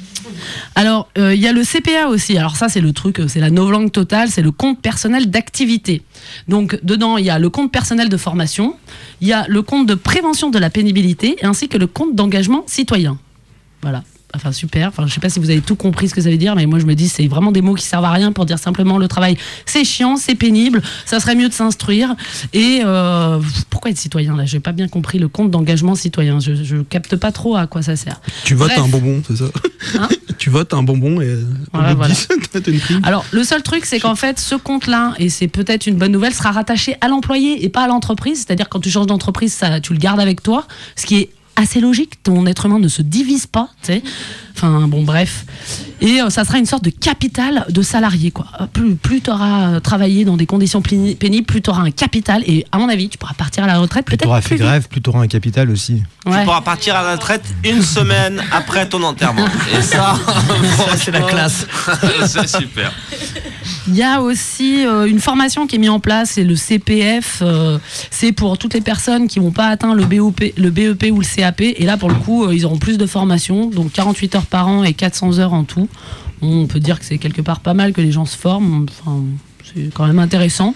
Speaker 11: Alors, il euh, y a le C P A aussi. Alors ça, c'est le truc, c'est la novlangue totale, c'est le compte personnel d'activité. Donc, dedans, il y a le compte personnel de formation, il y a le compte de prévention de la pénibilité, ainsi que le compte d'engagement citoyen. Voilà. Enfin, super. Enfin, je sais pas si vous avez tout compris ce que ça veut dire, mais moi, je me dis, c'est vraiment des mots qui servent à rien pour dire simplement le travail, c'est chiant, c'est pénible, ça serait mieux de s'instruire. Et euh, pourquoi être citoyen, là ? J'ai pas bien compris le compte d'engagement citoyen. Je, je capte pas trop à quoi ça sert.
Speaker 12: Tu votes
Speaker 11: Bref.
Speaker 12: un bonbon, c'est ça
Speaker 11: Hein ?
Speaker 12: Tu votes un bonbon et
Speaker 11: Voilà, voilà.
Speaker 12: t'as une prime.
Speaker 11: Alors, le seul truc, c'est qu'en fait, ce compte-là, et c'est peut-être une bonne nouvelle, sera rattaché à l'employé et pas à l'entreprise. C'est-à-dire, quand tu changes d'entreprise, ça, tu le gardes avec toi, ce qui est assez logique. Ton être humain ne se divise pas, tu sais. Enfin, bon, bref. Et euh, ça sera une sorte de capital de salarié, quoi. Euh, Plus, plus tu auras travaillé dans des conditions pléni- pénibles, plus tu auras un capital. Et à mon avis, tu pourras partir à la retraite
Speaker 1: Plus
Speaker 11: peut-être
Speaker 1: t'auras
Speaker 11: plus
Speaker 1: fait
Speaker 11: vite.
Speaker 1: grève, plus t'auras un capital aussi.
Speaker 11: Ouais.
Speaker 9: Tu pourras partir à la retraite une semaine après ton enterrement. Et ça,
Speaker 13: Ça, c'est la classe.
Speaker 9: c'est super.
Speaker 11: Il y a aussi euh, une formation qui est mise en place, c'est le C P F. euh, c'est pour toutes les personnes qui n'ont pas atteint le B O P, le B E P ou le C A P. Et là, pour le coup, euh, ils auront plus de formation, donc quarante-huit heures par an et quatre cents heures en tout. On peut dire que c'est quelque part pas mal que les gens se forment. Enfin, c'est quand même intéressant.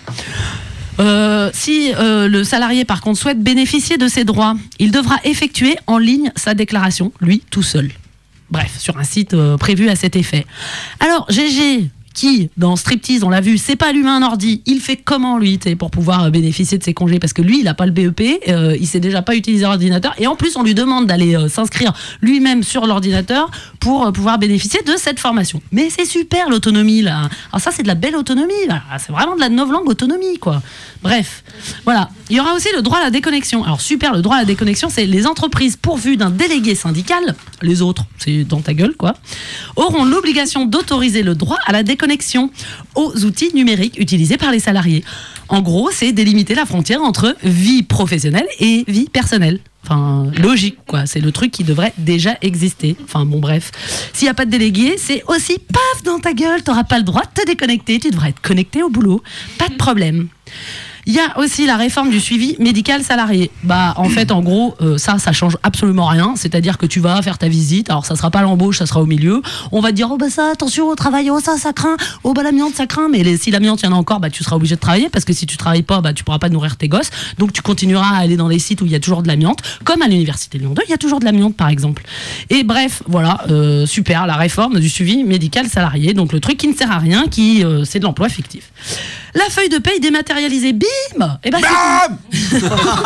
Speaker 11: Euh, si euh, le salarié, par contre, souhaite bénéficier de ses droits, il devra effectuer en ligne sa déclaration, lui, tout seul. Bref, sur un site euh, prévu à cet effet. Alors, G G, qui, dans Striptease, on l'a vu, c'est pas l'humain un ordi, il fait comment, lui, t'sais, pour pouvoir euh, bénéficier de ses congés ? Parce que lui, il a pas le B E P, euh, il sait déjà pas utiliser l'ordinateur, et en plus, on lui demande d'aller euh, s'inscrire lui-même sur l'ordinateur pour euh, pouvoir bénéficier de cette formation. Mais c'est super, l'autonomie, là. Alors ça, c'est de la belle autonomie, là. C'est vraiment de la novlangue autonomie, quoi. Bref, voilà. Il y aura aussi le droit à la déconnexion. Alors super, le droit à la déconnexion, c'est les entreprises pourvues d'un délégué syndical, les autres, c'est dans ta gueule, quoi, auront l'obligation d'autoriser le droit à la déconnexion aux outils numériques utilisés par les salariés. En gros, c'est délimiter la frontière entre vie professionnelle et vie personnelle. Enfin, logique, quoi. C'est le truc qui devrait déjà exister. Enfin, bon, bref. S'il n'y a pas de délégué, c'est aussi paf dans ta gueule. T'auras pas le droit de te déconnecter. Tu devrais être connecté au boulot. Pas de problème. Il y a aussi la réforme du suivi médical salarié. Bah, en fait, en gros, euh, ça, ça change absolument rien. C'est-à-dire que tu vas faire ta visite. Alors, ça sera pas l'embauche, ça sera au milieu. On va te dire, oh, bah, ça, attention au travail, oh, ça, ça craint. Oh, bah, l'amiante, ça craint. Mais les, si l'amiante, il y en a encore, bah, tu seras obligé de travailler parce que si tu travailles pas, bah, tu pourras pas nourrir tes gosses. Donc, tu continueras à aller dans les sites où il y a toujours de l'amiante. Comme à l'université Lyon deux, il y a toujours de l'amiante, par exemple. Et bref, voilà, euh, super, la réforme du suivi médical salarié. Donc, le truc qui ne sert à rien, qui, euh, c'est de l'emploi fictif. La feuille de paye dématérialisée, bim et ben c'est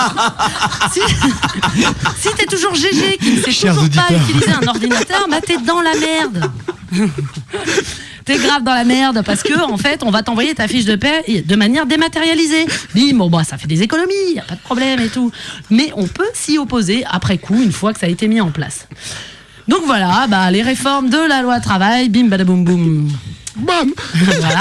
Speaker 11: si, si t'es toujours G G qui ne sait
Speaker 1: Chers
Speaker 11: toujours
Speaker 1: auditeurs.
Speaker 11: pas utiliser un ordinateur, bah t'es dans la merde. T'es grave dans la merde parce que en fait on va t'envoyer ta fiche de paie de manière dématérialisée. Bim, bon bah ça fait des économies, y a pas de problème et tout. Mais on peut s'y opposer après coup une fois que ça a été mis en place. Donc voilà, bah les réformes de la loi travail, bim badaboum boum.
Speaker 12: Bam.
Speaker 11: Voilà.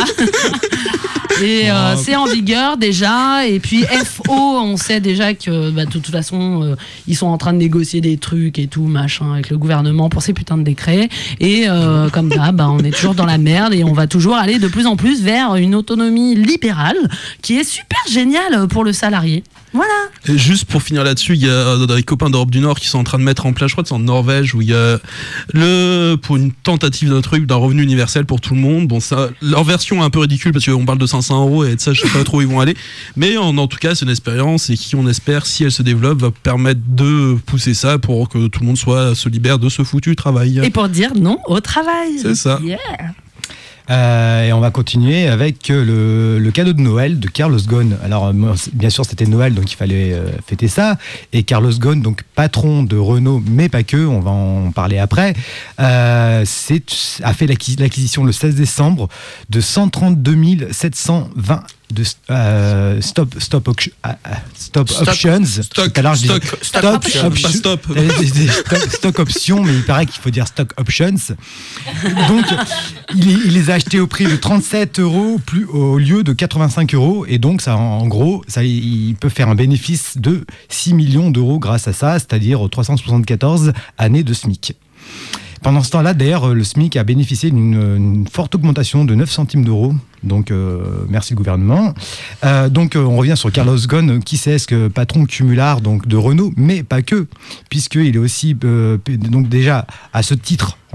Speaker 11: Et euh, c'est en vigueur déjà. Et puis F O, on sait déjà que bah, de toute façon, euh, ils sont en train de négocier des trucs et tout, machin, avec le gouvernement pour ces putains de décrets. Et euh, comme ça, bah, on est toujours dans la merde et on va toujours aller de plus en plus vers une autonomie libérale qui est super géniale pour le salarié. Voilà.
Speaker 12: Et juste pour finir là-dessus, il y a des copains d'Europe du Nord qui sont en train de mettre en place, je crois que c'est en Norvège, où il y a le, pour une tentative d'un truc, d'un revenu universel pour tout le monde. Bon, ça, leur version est un peu ridicule parce qu'on parle de cinq cents euros et de ça, je sais pas trop où ils vont aller. Mais en, en tout cas, c'est une expérience et qui, on espère, si elle se développe, va permettre de pousser ça pour que tout le monde soit, se libère de ce foutu travail.
Speaker 11: Et pour dire non au travail.
Speaker 12: C'est ça.
Speaker 11: Yeah.
Speaker 1: Euh, et on va continuer avec le, le cadeau de Noël de Carlos Ghosn. Alors, bien sûr, c'était Noël, donc il fallait euh, fêter ça. Et Carlos Ghosn, donc patron de Renault, mais pas que, on va en parler après, euh, c'est, a fait l'acquis- l'acquisition le seize décembre de cent trente-deux mille sept cent vingt de euh, stop stop auction, euh, stop
Speaker 12: Stock-
Speaker 1: options.
Speaker 12: stock-
Speaker 1: Tout à l'heure, je disais
Speaker 12: stock-
Speaker 1: stop,
Speaker 12: stock options,
Speaker 1: option-
Speaker 12: pas stop.
Speaker 1: T'avais dit- dit stock, stock options, mais il paraît qu'il faut dire stock options. Donc, il, il les a achetés au prix de trente-sept euros plus, au lieu de quatre-vingt-cinq euros. Et donc, ça, en gros, ça, il peut faire un bénéfice de six millions d'euros grâce à ça, c'est-à-dire trois cent soixante-quatorze années de SMIC. Pendant ce temps-là, d'ailleurs, le SMIC a bénéficié d'une une forte augmentation de neuf centimes d'euros. Donc, euh, merci le gouvernement. Euh, donc, euh, on revient sur Carlos Ghosn, qui c'est ce que patron cumulard donc, de Renault, mais pas que, puisqu'il est aussi, euh, donc déjà, à ce titre,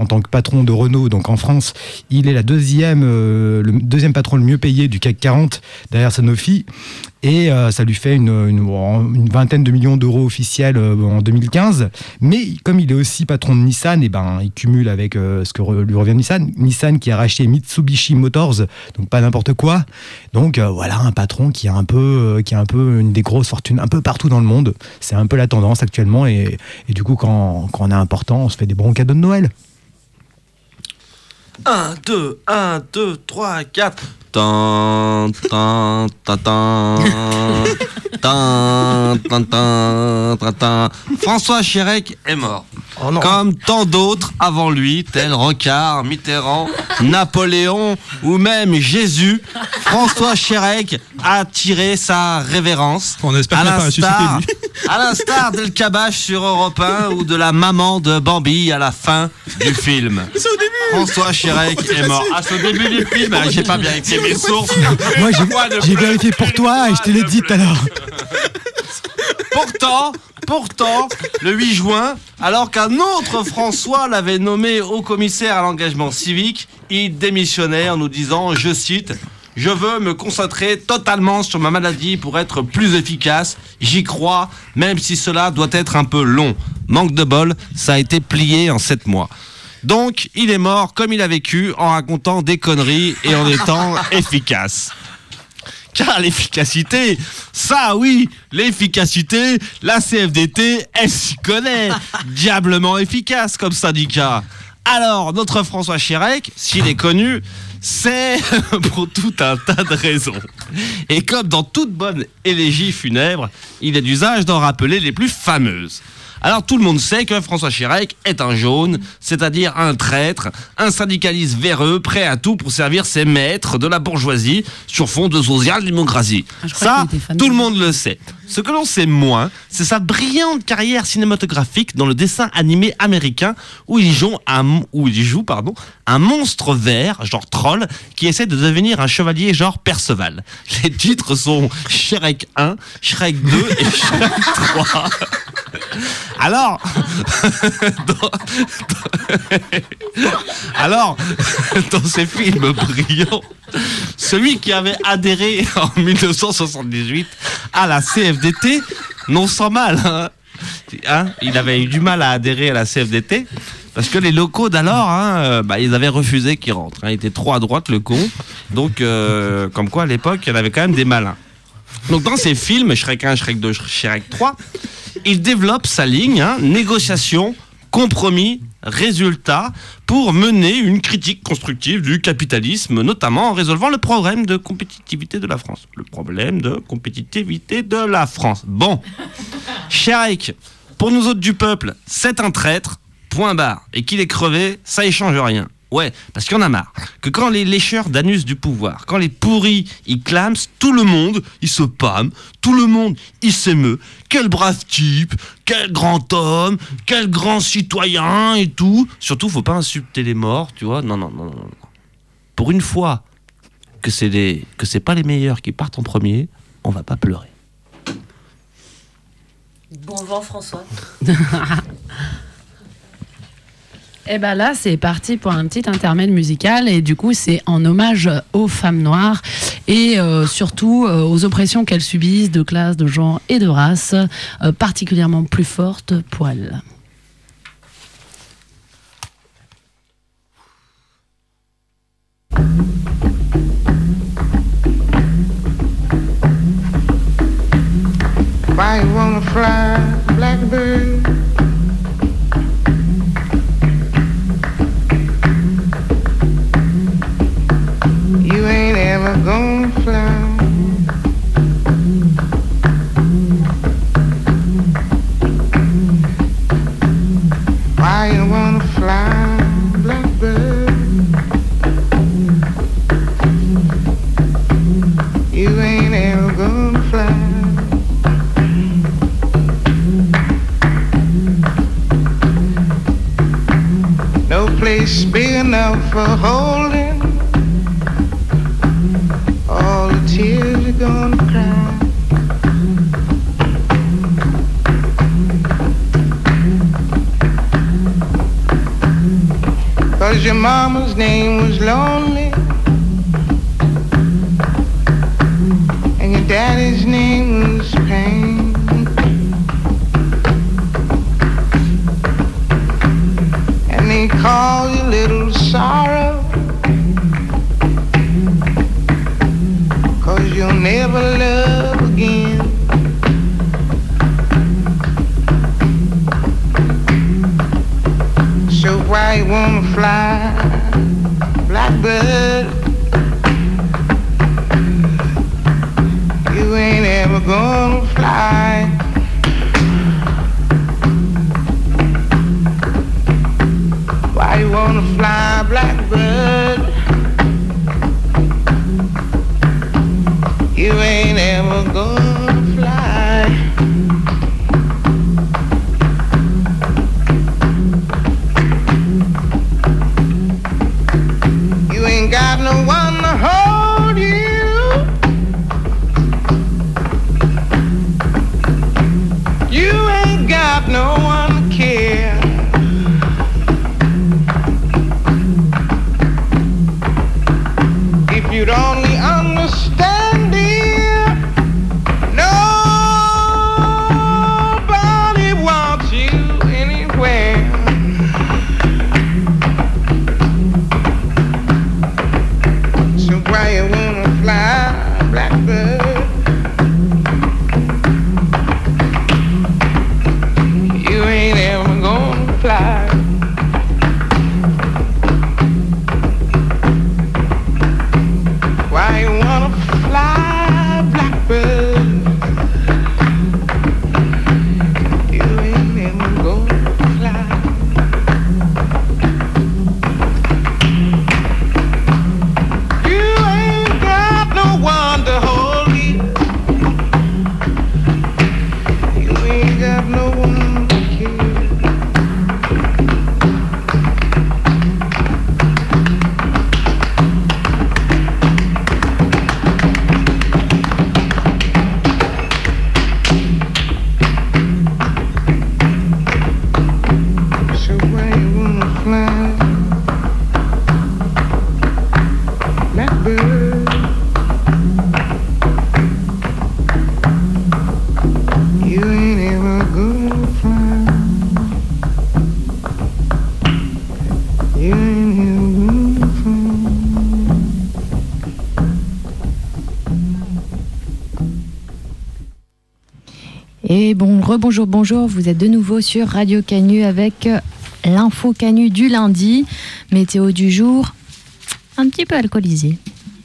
Speaker 1: en tant que patron de Renault, donc en France. Il est la deuxième, euh, le deuxième patron le mieux payé du C A C quarante derrière Sanofi. Et euh, ça lui fait une, une, une vingtaine de millions d'euros officiels euh, en deux mille quinze. Mais comme il est aussi patron de Nissan, et ben, il cumule avec euh, ce que re, lui revient Nissan. Nissan qui a racheté Mitsubishi Motors, donc pas n'importe quoi. Donc euh, voilà, un patron qui a, un peu, euh, qui a un peu une des grosses fortunes un peu partout dans le monde. C'est un peu la tendance actuellement. Et, et du coup, quand, quand on est important, on se fait des bons cadeaux de Noël.
Speaker 9: un, deux, un, deux, trois, quatre. Tan, tan, tan, tan, tan, tan, tan, tan, tan. François Chérec est mort.
Speaker 13: Oh non.
Speaker 9: Comme tant d'autres avant lui, tels Rocard, Mitterrand, Napoléon ou même Jésus, François Chérec a tiré sa révérence.
Speaker 12: On espère
Speaker 9: à
Speaker 12: qu'il n'a pas ressuscité,
Speaker 9: l'instar,
Speaker 12: lui.
Speaker 9: à l'instar d'El Kabash sur Europe un ou de la maman de Bambi à la fin du film.
Speaker 12: C'est au début.
Speaker 9: François Chérec est mort. Ah, c'est au début du film, hein, j'ai pas bien écrit mes sources.
Speaker 1: Moi, j'ai, j'ai vérifié pour toi et je te l'ai dit tout à l'heure.
Speaker 9: Pourtant, pourtant, le huit juin, alors qu'un autre François l'avait nommé haut commissaire à l'engagement civique, il démissionnait en nous disant, je cite, « Je veux me concentrer totalement sur ma maladie pour être plus efficace. J'y crois, même si cela doit être un peu long. » Manque de bol, ça a été plié en sept mois. Donc, il est mort comme il a vécu, en racontant des conneries et en étant efficace. Car l'efficacité, ça oui, l'efficacité, la C F D T, elle s'y connaît. Diablement efficace comme syndicat. Alors, notre François Chérec, s'il est connu, c'est pour tout un tas de raisons. Et comme dans toute bonne élégie funèbre, il est d'usage d'en rappeler les plus fameuses. Alors tout le monde sait que François Chérec est un jaune, c'est-à-dire un traître, un syndicaliste véreux, prêt à tout pour servir ses maîtres de la bourgeoisie sur fond de social-démocratie.
Speaker 11: Ah,
Speaker 9: Ça, tout le monde le sait. Ce que l'on sait moins, c'est sa brillante carrière cinématographique dans le dessin animé américain où il joue un, où il joue, pardon, un monstre vert, genre troll, qui essaie de devenir un chevalier genre Perceval. Les titres sont Shrek un, Shrek deux et Shrek trois. Alors, dans, dans, alors, dans ces films brillants, celui qui avait adhéré en dix-neuf cent soixante-dix-huit à la C F D T, non sans mal, hein, hein, il avait eu du mal à adhérer à la C F D T, parce que les locaux d'alors, hein, bah, ils avaient refusé qu'il rentre. Hein, il était trop à droite, le con. Donc, euh, comme quoi, à l'époque, il y en avait quand même des malins. Donc, dans ces films, Shrek un, Shrek deux, Shrek trois, il développe sa ligne, hein, négociation, compromis, résultat, pour mener une critique constructive du capitalisme, notamment en résolvant le problème de compétitivité de la France. Le problème de compétitivité de la France. Bon, Chérec, pour nous autres du peuple, c'est un traître, point barre. Et qu'il est crevé, ça y change rien. Ouais, parce qu'il y en a marre. Que quand les lécheurs d'anus du pouvoir, quand les pourris, ils clament, tout le monde, il se pâme, tout le monde, il s'émeut. Quel brave type, quel grand homme, quel grand citoyen et tout. Surtout, faut pas insulter les morts, tu vois. Non, non, non, non. Pour une fois que c'est les, que c'est pas les meilleurs qui partent en premier, on va pas pleurer.
Speaker 10: Bon vent, François.
Speaker 11: Et ben là, c'est parti pour un petit intermède musical et du coup, c'est en hommage aux femmes noires et euh, surtout euh, aux oppressions qu'elles subissent de classe, de genre et de race, euh, particulièrement plus fortes pour elles.
Speaker 14: Why you wanna fly, blackbird? You ain't ever gonna fly. Why you wanna fly, blackbird? You ain't ever gonna fly. No place big enough for holding all the tears you're gonna cry. 'cause your mama's name was lonely, and your daddy's name was pain. And they call you little sorrow, 'cause you'll never love again. So why you wanna fly, blackbird? You ain't ever gonna fly. Why you wanna fly, blackbird? You ain't ever gonna fly. You ain't got no one to hold you. You ain't got no one to care. If you'd only understand, dear, nobody wants you anywhere. So why you wanna fly, blackbird? You ain't ever gonna fly. Why you wanna fly, blackbird? You ain't never gonna fly. You ain't got no one to hold you. You ain't got no one to care. So why you wanna fly, blackbird? You ain't ever gonna fly. You ain't ever gonna fly.
Speaker 8: Et bon, rebonjour, bonjour, vous êtes de nouveau sur Radio Canu avec euh, l'info Canu du lundi. Météo du jour, un petit peu alcoolisé.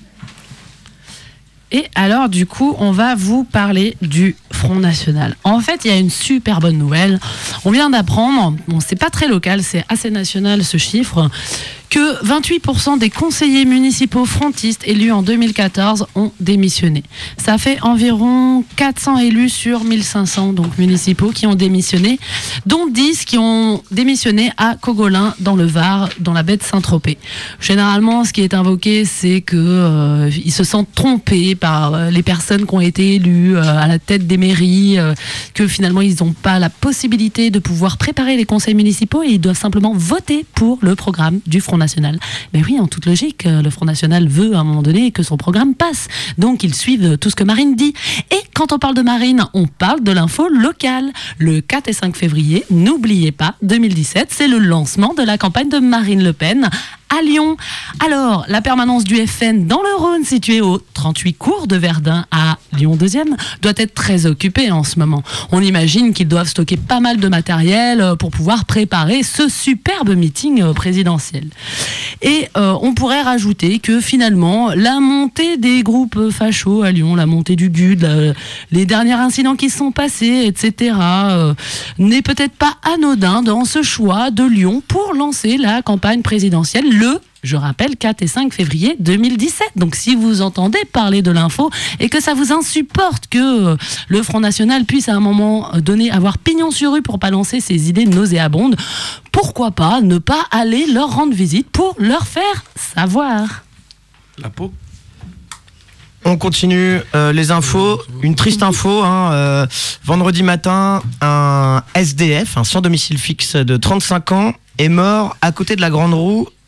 Speaker 11: Et alors, du coup, on va vous parler du Front National. En fait, il y a une super bonne nouvelle. On vient d'apprendre, bon, c'est pas très local, c'est assez national ce chiffre, que vingt-huit pour cent des conseillers municipaux frontistes élus en deux mille quatorze ont démissionné. Ça fait environ quatre cents élus sur mille cinq cents donc municipaux qui ont démissionné, dont dix qui ont démissionné à Cogolin dans le Var, dans la baie de Saint-Tropez. Généralement, ce qui est invoqué, c'est que euh, ils se sentent trompés par euh, les personnes qui ont été élues euh, à la tête des mairies, euh, que finalement ils n'ont pas la possibilité de pouvoir préparer les conseils municipaux et ils doivent simplement voter pour le programme du Front National. Mais oui, en toute logique, le Front National veut à un moment donné que son programme passe. Donc ils suivent tout ce que Marine dit. Et quand on parle de Marine, on parle de l'info locale. Le quatre et cinq février, n'oubliez pas, deux mille dix-sept, c'est le lancement de la campagne de Marine Le Pen à Lyon. Alors, la permanence du F N dans le Rhône, située au trente-huit cours de Verdun à Lyon deuxième, doit être très occupée en ce moment. On imagine qu'ils doivent stocker pas mal de matériel pour pouvoir préparer ce superbe meeting présidentiel. Et euh, on pourrait rajouter que finalement, la montée des groupes fachos à Lyon, la montée du G U D, la, les derniers incidents qui se sont passés, et cetera, euh, n'est peut-être pas anodin dans ce choix de Lyon pour lancer la campagne présidentielle le, je rappelle, quatre et cinq février deux mille dix-sept. Donc si vous entendez parler de l'info et que ça vous insupporte que le Front National puisse à un moment donné avoir pignon sur rue pour pas lancer ses idées nauséabondes, pourquoi pas ne pas aller leur rendre visite pour leur faire savoir.
Speaker 9: La peau.
Speaker 13: On continue euh, les infos. Une triste info. Hein, euh, vendredi matin, un S D F, un sans domicile fixe de trente-cinq ans, est mort à côté de la Grande Roue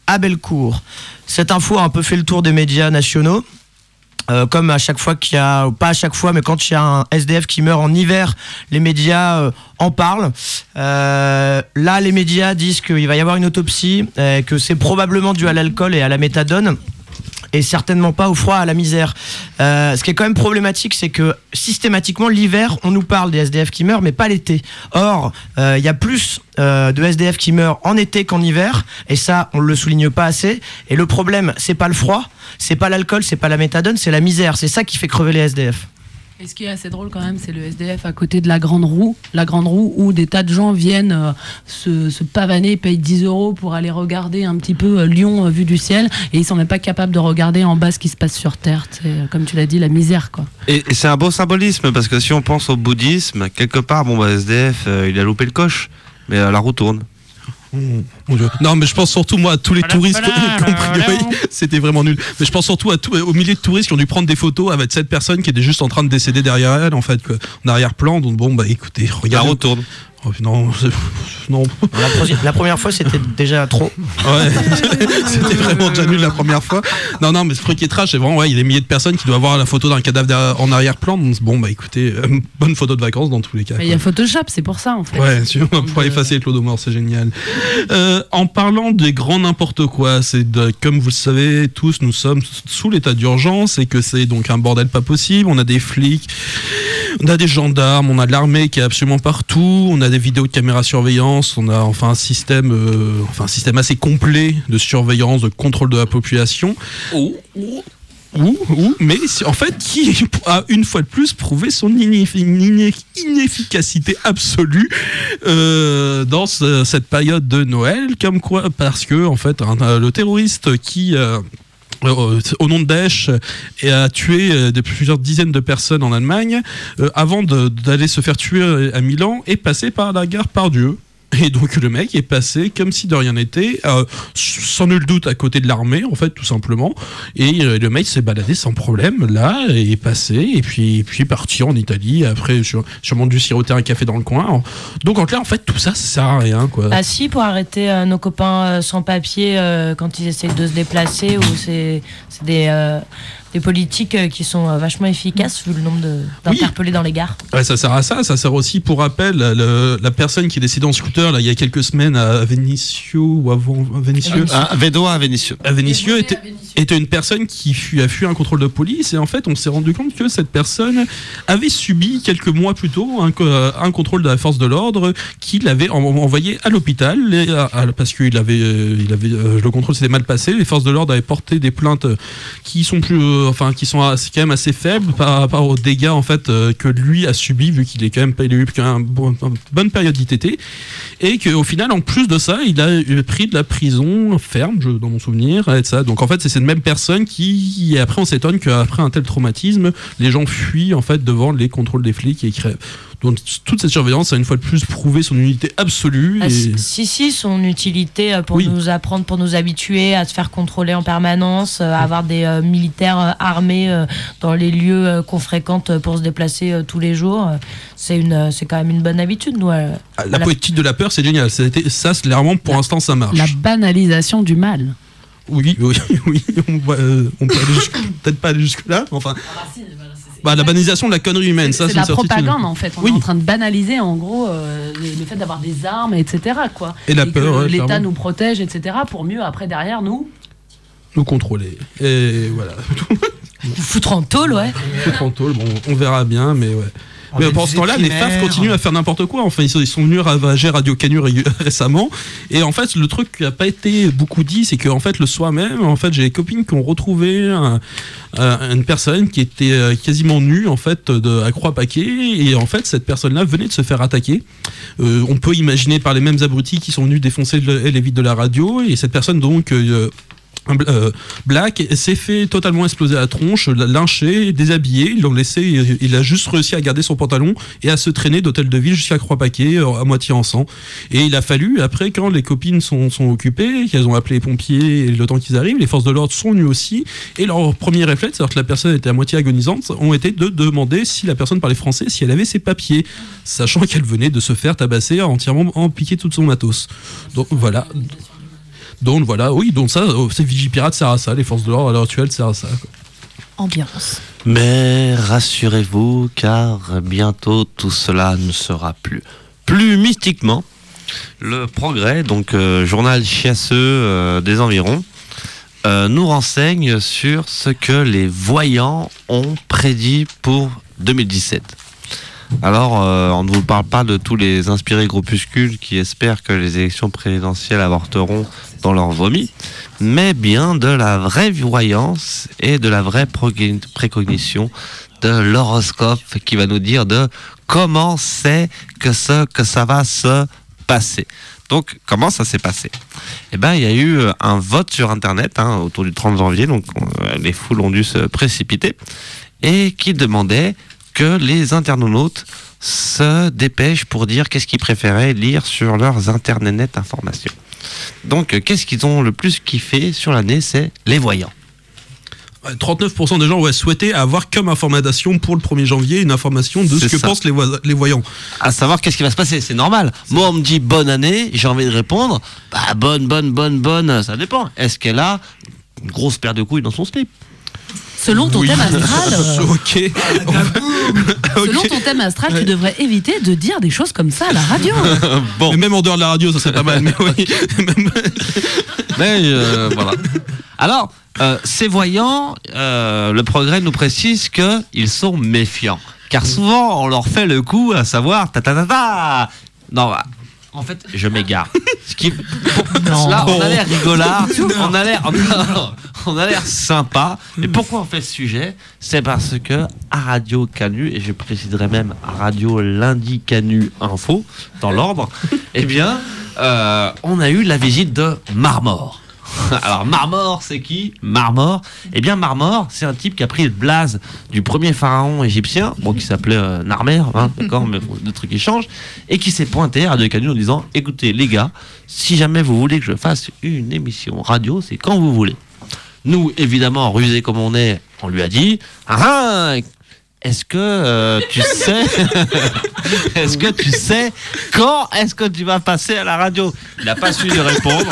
Speaker 13: à Bellecour. Cette info a un peu fait le tour des médias nationaux. Euh, comme à chaque fois qu'il y a, pas à chaque fois, mais quand il y a un S D F qui meurt en hiver, les médias euh, en parlent. Euh, là, les médias disent qu'il va y avoir une autopsie, euh, que c'est probablement dû à l'alcool et à la méthadone, et certainement pas au froid, à la misère. Euh, ce qui est quand même problématique, c'est que systématiquement, l'hiver, on nous parle des S D F qui meurent, mais pas l'été. Or, il euh, y a plus euh, de S D F qui meurent en été qu'en hiver, et ça, on le souligne pas assez. Et le problème, c'est pas le froid, c'est pas l'alcool, c'est pas la méthadone, c'est la misère. C'est ça qui fait crever les S D F.
Speaker 11: Et ce qui est assez drôle quand même, c'est le S D F à côté de la Grande Roue, la Grande Roue où des tas de gens viennent euh, se, se pavaner, payent dix euros pour aller regarder un petit peu euh, Lyon euh, vue du ciel, et ils sont même pas capables de regarder en bas ce qui se passe sur Terre. C'est, comme tu l'as dit, la misère, quoi.
Speaker 9: Et, et c'est un beau symbolisme, parce que si on pense au bouddhisme, quelque part, bon, bah, S D F, euh, il a loupé le coche, mais euh, la roue tourne.
Speaker 12: Mmh, mon Dieu. Non, mais je pense surtout moi à tous les touristes qui ont pris, oui, c'était vraiment nul. Mais je pense surtout à tout, aux milliers de touristes qui ont dû prendre des photos avec cette personne qui était juste en train de décéder derrière elle, en fait, quoi, en arrière-plan. Donc bon, bah écoutez, regardez.
Speaker 9: La retourne.
Speaker 12: Oh, non, non.
Speaker 13: La, pro- la première fois, c'était déjà trop.
Speaker 12: Ouais, c'était vraiment déjà nul la première fois. Non, non, mais ce truc qui est trash, c'est vraiment, ouais, il y a des milliers de personnes qui doivent voir la photo d'un cadavre en arrière-plan. Donc bon, bah écoutez, euh, bonne photo de vacances dans tous les cas.
Speaker 11: Il y a Photoshop, c'est pour ça en fait.
Speaker 12: Ouais, tu vois, pour effacer les Clodomore, c'est génial. Euh, en parlant des grands n'importe quoi, c'est de, comme vous le savez tous, nous sommes sous l'état d'urgence et que c'est donc un bordel pas possible. On a des flics, on a des gendarmes, on a de l'armée qui est absolument partout, on a des vidéos de caméra surveillance, on a enfin un système, euh, enfin un système assez complet de surveillance, de contrôle de la population. Oh, oh. Ou, ou, mais en fait, qui a une fois de plus prouvé son ineff- ineff- inefficacité absolue euh, dans ce, cette période de Noël, comme quoi, parce que en fait, un, le terroriste qui euh, Euh, au nom de Daesh et a tué euh, de plusieurs dizaines de personnes en Allemagne euh, avant de, d'aller se faire tuer à Milan est passé par la gare Pardieu. Et donc le mec est passé comme si de rien n'était, euh, sans nul doute à côté de l'armée en fait tout simplement. Et euh, le mec s'est baladé sans problème là, et est passé et puis et puis parti en Italie. Après sur, sûrement dû siroter un café dans le coin. Donc en clair en fait tout ça ça sert à rien quoi.
Speaker 10: Ah si, pour arrêter euh, nos copains euh, sans papier euh, quand ils essayent de se déplacer, ou c'est, c'est des euh, des politiques euh, qui sont euh, vachement efficaces vu le nombre de, d'interpellés oui. dans les gares.
Speaker 12: Ouais, ça sert à ça, ça sert aussi pour rappel le, la personne qui est décédée en scooter là il y a quelques semaines à Vénissieux ou avant Vénissieux.
Speaker 9: À Védois à Vénissieux.
Speaker 12: À Vénissieux était, était une personne qui fut, a fui un contrôle de police et en fait on s'est rendu compte que cette personne avait subi quelques mois plus tôt un, un contrôle de la force de l'ordre qui l'avait envoyé à l'hôpital et à, à, parce qu'il avait, il avait le contrôle s'était mal passé, les forces de l'ordre avaient porté des plaintes qui sont plus enfin qui sont assez, quand même assez faibles par rapport aux dégâts en fait euh, que lui a subi vu qu'il est quand même il a eu quand même bon, une bonne période d'I T T et qu'au final en plus de ça il a pris de la prison ferme je, dans mon souvenir et ça. Donc en fait c'est cette même personne qui et après on s'étonne qu'après un tel traumatisme les gens fuient en fait devant les contrôles des flics et crèvent. Donc toute cette surveillance a une fois de plus prouvé son utilité absolue.
Speaker 10: Ah,
Speaker 12: et...
Speaker 10: Si, si, son utilité pour
Speaker 12: oui.
Speaker 10: nous apprendre, pour nous habituer à se faire contrôler en permanence, à avoir des euh, militaires euh, armés euh, dans les lieux euh, qu'on fréquente pour se déplacer euh, tous les jours. C'est, une, c'est quand même une bonne habitude. Nous, à,
Speaker 12: à la, la politique de la peur, c'est génial. Ça, a été, ça clairement, pour
Speaker 11: la,
Speaker 12: l'instant, ça marche.
Speaker 11: La banalisation du mal.
Speaker 12: Oui, oui, oui. On, euh, on peut aller jusque, peut-être pas aller jusque-là, mais enfin... Ah, si, bah, la banalisation de la connerie humaine,
Speaker 11: c'est,
Speaker 12: ça
Speaker 11: c'est,
Speaker 12: c'est
Speaker 11: la
Speaker 12: une
Speaker 11: propagande en fait. On
Speaker 12: oui.
Speaker 11: est en train de banaliser en gros euh, le, le fait d'avoir des armes, et cetera. Quoi.
Speaker 12: Et la
Speaker 11: et
Speaker 12: peur,
Speaker 11: que
Speaker 12: ouais,
Speaker 11: l'État
Speaker 12: clairement.
Speaker 11: nous protège, et cetera. Pour mieux après derrière nous
Speaker 12: nous contrôler. Et voilà.
Speaker 10: Foutre en tôle, ouais.
Speaker 12: Foutre en tôle, bon, on verra bien, mais ouais. Mais pendant ce temps-là, les F A F continuent à faire n'importe quoi. Enfin, ils sont venus ravager Radio Canu récemment. Et en fait, le truc qui n'a pas été beaucoup dit, c'est qu'en fait, le soir même, en fait, j'ai des copines qui ont retrouvé un, un, une personne qui était quasiment nue, en fait, de, à Croix-Paquet. Et en fait, cette personne-là venait de se faire attaquer. Euh, on peut imaginer par les mêmes abrutis qui sont venus défoncer le, les vitres de la radio. Et cette personne, donc... Euh, Euh, Black s'est fait totalement exploser la tronche, lynché, déshabillé. Ils l'ont laissé, il a juste réussi à garder son pantalon et à se traîner d'hôtel de ville jusqu'à Croix-Paquet à moitié en sang. Et il a fallu, après, quand les copines sont, sont occupées, qu'elles ont appelé les pompiers et le temps qu'ils arrivent, les forces de l'ordre sont venues aussi. Et leur premier réflexe, alors que la personne était à moitié agonisante, ont été de demander si la personne parlait français, si elle avait ses papiers, sachant qu'elle venait de se faire tabasser entièrement en piquer tout son matos. Donc voilà. Donc voilà, oui, donc ça, c'est Vigipirate sert à ça, les forces de l'ordre à l'heure actuelle sert à ça. Quoi.
Speaker 8: Ambiance.
Speaker 9: Mais rassurez-vous, car bientôt tout cela ne sera plus. Plus mystiquement, le Progrès, donc euh, journal chiasseux euh, des environs, euh, nous renseigne sur ce que les voyants ont prédit pour deux mille dix-sept. Alors, euh, on ne vous parle pas de tous les inspirés groupuscules qui espèrent que les élections présidentielles avorteront dans leur vomi, mais bien de la vraie voyance et de la vraie progé- précognition de l'horoscope qui va nous dire de comment c'est que, ce, que ça va se passer. Donc, comment ça s'est passé ? Eh ben, il y a eu un vote sur Internet hein, autour du trente janvier, donc euh, les foules ont dû se précipiter, et qui demandait que les internautes se dépêchent pour dire qu'est-ce qu'ils préféraient lire sur leurs internet informations. Donc, qu'est-ce qu'ils ont le plus kiffé sur l'année ? C'est les voyants.
Speaker 12: trente-neuf pour cent des gens ouais, souhaitaient avoir comme information pour le premier janvier une information de ce
Speaker 9: C'est
Speaker 12: que
Speaker 9: ça.
Speaker 12: pensent les, vois- les voyants.
Speaker 9: À savoir qu'est-ce qui va se passer, c'est normal. Moi, on me dit bonne année, j'ai envie de répondre, bah bonne, bonne, bonne, bonne, ça dépend. Est-ce qu'elle a une grosse paire de couilles dans son slip ?
Speaker 11: Selon ton
Speaker 12: Oui.
Speaker 11: thème astral, euh,
Speaker 12: Ok.
Speaker 11: selon ton thème astral, tu devrais éviter de dire des choses comme ça à la radio.
Speaker 12: Bon. Mais même en dehors de la radio, ça serait pas mal. Mais oui.
Speaker 9: Mais euh, voilà. Alors, euh, ces voyants, euh, le Progrès nous précise qu'ils sont méfiants. Car souvent, on leur fait le coup à savoir ta ta ta ta. Non, bah, en fait, je m'égare. Ce qui,
Speaker 11: Non.
Speaker 9: là, on a l'air rigolard, on a l'air, on a, on a l'air sympa. Et pourquoi on fait ce sujet ? C'est parce que à Radio Canu, et je préciserai même à Radio Lundi Canu Info, dans l'ordre, eh bien, euh, on a eu la visite de Marmor. Alors Marmor, c'est qui ? Marmor, eh bien Marmor, c'est un type qui a pris le blaze du premier pharaon égyptien, bon qui s'appelait euh, Narmer, hein, d'accord, mais bon, le truc qui change, et qui s'est pointé à Radio Canu en disant « Écoutez les gars, si jamais vous voulez que je fasse une émission radio, c'est quand vous voulez. » Nous, évidemment, rusés comme on est, on lui a dit « Ah ah, est-ce que euh, tu sais est-ce que tu sais quand est-ce que tu vas passer à la radio ?» Il n'a pas su nous répondre.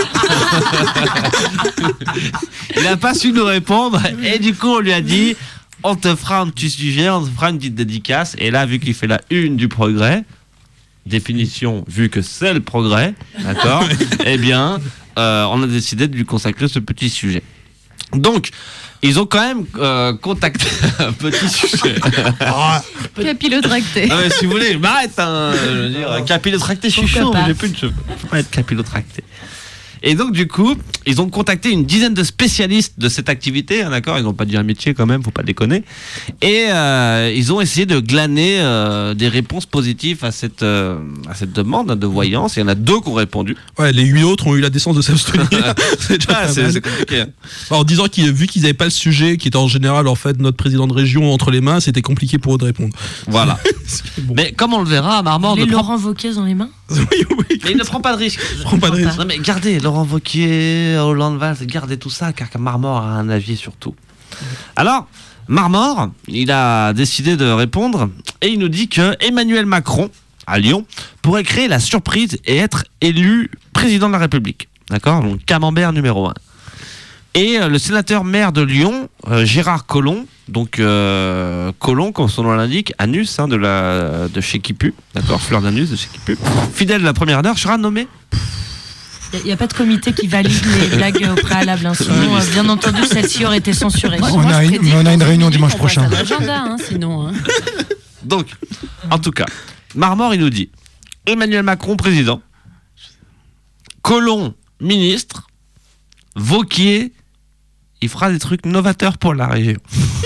Speaker 9: Il n'a pas su nous répondre. Et du coup, on lui a dit on te fera un petit sujet, on te fera une petite dédicace. Et là, vu qu'il fait la une du Progrès, définition, vu que c'est le Progrès, d'accord, eh bien, euh, on a décidé de lui consacrer ce petit sujet. Donc, ils ont quand même euh, contacté un petit sujet.
Speaker 8: Capillotracté.
Speaker 9: Ah mais si vous voulez, je m'arrête. Hein, je veux dire, capillotracté, je suis
Speaker 8: Pourquoi
Speaker 9: chaud,
Speaker 8: pas.
Speaker 9: mais j'ai plus de cheveux. Je peux pas être capillotracté. Et donc, du coup, ils ont contacté une dizaine de spécialistes de cette activité, hein, d'accord ? Ils n'ont pas dit un métier quand même, faut pas déconner. Et euh, ils ont essayé de glaner euh, des réponses positives à cette, euh, à cette demande de voyance. Il y en a deux qui ont répondu.
Speaker 12: Ouais, les huit autres ont eu la décence de s'abstenir. C'est déjà
Speaker 9: Ah,
Speaker 12: pas
Speaker 9: c'est-
Speaker 12: mal.
Speaker 9: c'est compliqué.
Speaker 12: En disant qu'ils, vu qu'ils n'avaient pas le sujet, qui était en général en fait notre président de région entre les mains, c'était compliqué pour eux de répondre.
Speaker 9: Voilà.
Speaker 12: Bon.
Speaker 9: Mais comme on le verra, Marmor
Speaker 10: Les
Speaker 9: ne prend...
Speaker 10: Laurent Wauquiez dans les mains.
Speaker 12: Oui, oui.
Speaker 9: Mais il ne prend pas de risque.
Speaker 12: Prends pas de risque.
Speaker 9: Non mais gardez Laurent Wauquiez, Hollande Valls, gardez tout ça car Marmor a un avis sur tout. Alors, Marmor, il a décidé de répondre et il nous dit que Emmanuel Macron, à Lyon, pourrait créer la surprise et être élu président de la République. D'accord ? Donc camembert numéro un. Et euh, le sénateur maire de Lyon, euh, Gérard Collomb, donc euh, Collomb, comme son nom l'indique, Anus, hein, de, la, de chez Kipu, d'accord, fleur d'Anus de chez Kipu, fidèle de la première heure, sera nommé.
Speaker 10: Il n'y a pas de comité qui valide les blagues au préalable. Hein, sinon, euh, bien entendu, celle-ci aurait été censurée.
Speaker 1: On a une- mais on a une réunion dimanche prochain.
Speaker 11: L'agenda, hein, sinon. Hein.
Speaker 9: Donc, en tout cas, Marmor, il nous dit Emmanuel Macron, président, Collomb, ministre, Wauquiez, il fera des trucs novateurs pour la région.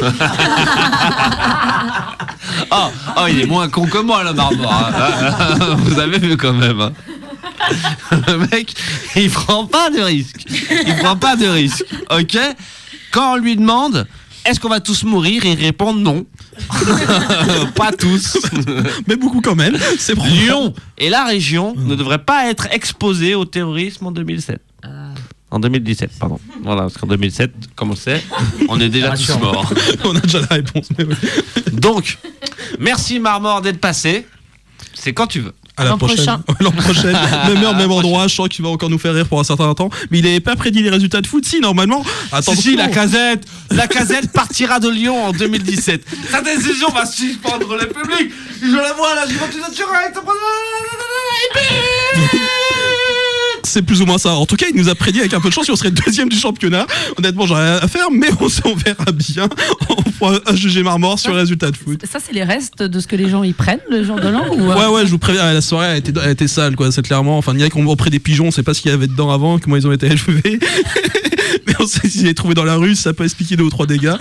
Speaker 9: oh, oh, il est moins con que moi, le Marmor. Hein. Vous avez vu quand même. Hein. Le mec, il prend pas de risque. Il prend pas de risque. Ok ? Quand on lui demande est-ce qu'on va tous mourir, il répond non. Pas tous.
Speaker 12: Mais beaucoup quand même. C'est probable.
Speaker 9: Lyon et la région ne devraient pas être exposés au terrorisme en deux mille sept. En deux mille dix-sept, pardon. Voilà, parce qu'en deux mille sept, comme on sait, on est déjà tous morts.
Speaker 12: On a déjà la réponse. Mais oui.
Speaker 9: Donc, merci Marmor d'être passé. C'est quand tu veux.
Speaker 12: À la
Speaker 10: L'an
Speaker 12: prochaine.
Speaker 10: prochain.
Speaker 12: L'an prochaine. Même heure, même endroit. Je sens qu'il va encore nous faire rire pour un certain temps. Mais il n'avait pas prédit les résultats de foot. Si, normalement. Attends,
Speaker 9: Si, si, la casette, la casette partira de Lyon en deux mille dix-sept. Sa décision va suspendre le public. Je la vois là, je vais continuer direct.
Speaker 12: C'est plus ou moins ça. En tout cas, il nous a prédit avec un peu de chance qu'on serait deuxième du championnat. Honnêtement, j'ai rien à faire, mais on, on verra bien. On pourra juger Marmort sur les résultats de foot.
Speaker 11: Ça, c'est les restes de ce que les gens y prennent le jour de l'an ou euh...
Speaker 12: Ouais, ouais, je vous préviens, la soirée a été, a été sale, quoi. C'est clairement. Enfin, il y a qu'on auprès des pigeons, on sait pas ce qu'il y avait dedans avant, comment ils ont été élevés. Mais on sait s'ils les trouvé dans la rue, ça peut expliquer deux ou trois dégâts.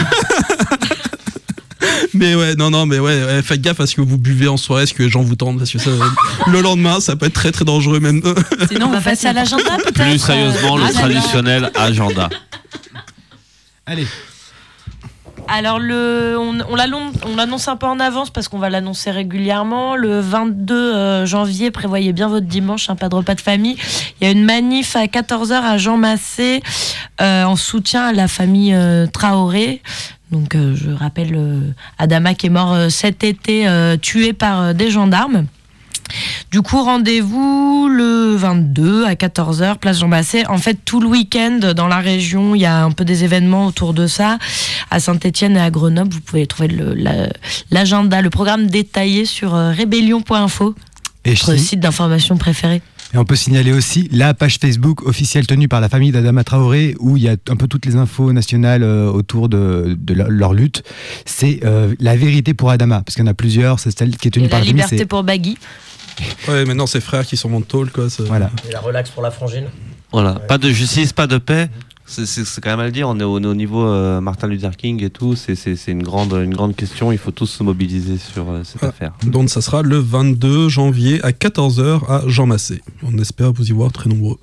Speaker 12: Mais ouais, non, non, mais ouais, ouais, faites gaffe à ce que vous buvez en soirée, ce que les gens vous tendent, parce que ça, le lendemain, ça peut être très très dangereux même.
Speaker 10: Sinon, on va passer à l'agenda peut-être.
Speaker 9: Plus sérieusement, le
Speaker 10: Ah,
Speaker 9: traditionnel agenda.
Speaker 1: Allez.
Speaker 10: Alors, le, on, on l'annonce on l'annonce un peu en avance parce qu'on va l'annoncer régulièrement. Le vingt-deux euh, janvier, prévoyez bien votre dimanche, hein, pas de repas de famille. Il y a une manif à quatorze heures à Jean Massé euh, en soutien à la famille euh, Traoré. Donc, euh, je rappelle euh, Adama qui est mort euh, cet été, euh, tué par euh, des gendarmes. Du coup, rendez-vous le vingt-deux à quatorze heures, place Jean Massé. En fait, tout le week-end, dans la région, il y a un peu des événements autour de ça. À Saint-Étienne et à Grenoble, vous pouvez trouver le, la, l'agenda, le programme détaillé sur euh, rébellion point info, notre site d'information préféré.
Speaker 1: Et on peut signaler aussi la page Facebook officielle tenue par la famille d'Adama Traoré, où il y a un peu toutes les infos nationales euh, autour de, de leur, leur lutte. C'est euh, la vérité pour Adama, parce qu'il y en a plusieurs. C'est celle qui est tenue
Speaker 10: Et
Speaker 1: par
Speaker 10: la
Speaker 1: la famille.
Speaker 10: liberté
Speaker 1: C'est...
Speaker 10: pour Bagui.
Speaker 12: Ouais, maintenant, c'est frères qui sont en tôle, quoi. C'est...
Speaker 1: Voilà.
Speaker 13: Et la relax pour la frangine.
Speaker 9: Voilà, pas de justice, pas de paix. C'est, c'est, c'est quand même à le dire, on est au, on est au niveau euh, Martin Luther King et tout, c'est, c'est, c'est une, grande, une grande question, il faut tous se mobiliser sur euh, cette
Speaker 12: Ah,
Speaker 9: affaire.
Speaker 12: Donc ça sera le vingt-deux janvier à quatorze heures à Jean Massé. On espère vous y voir très nombreux.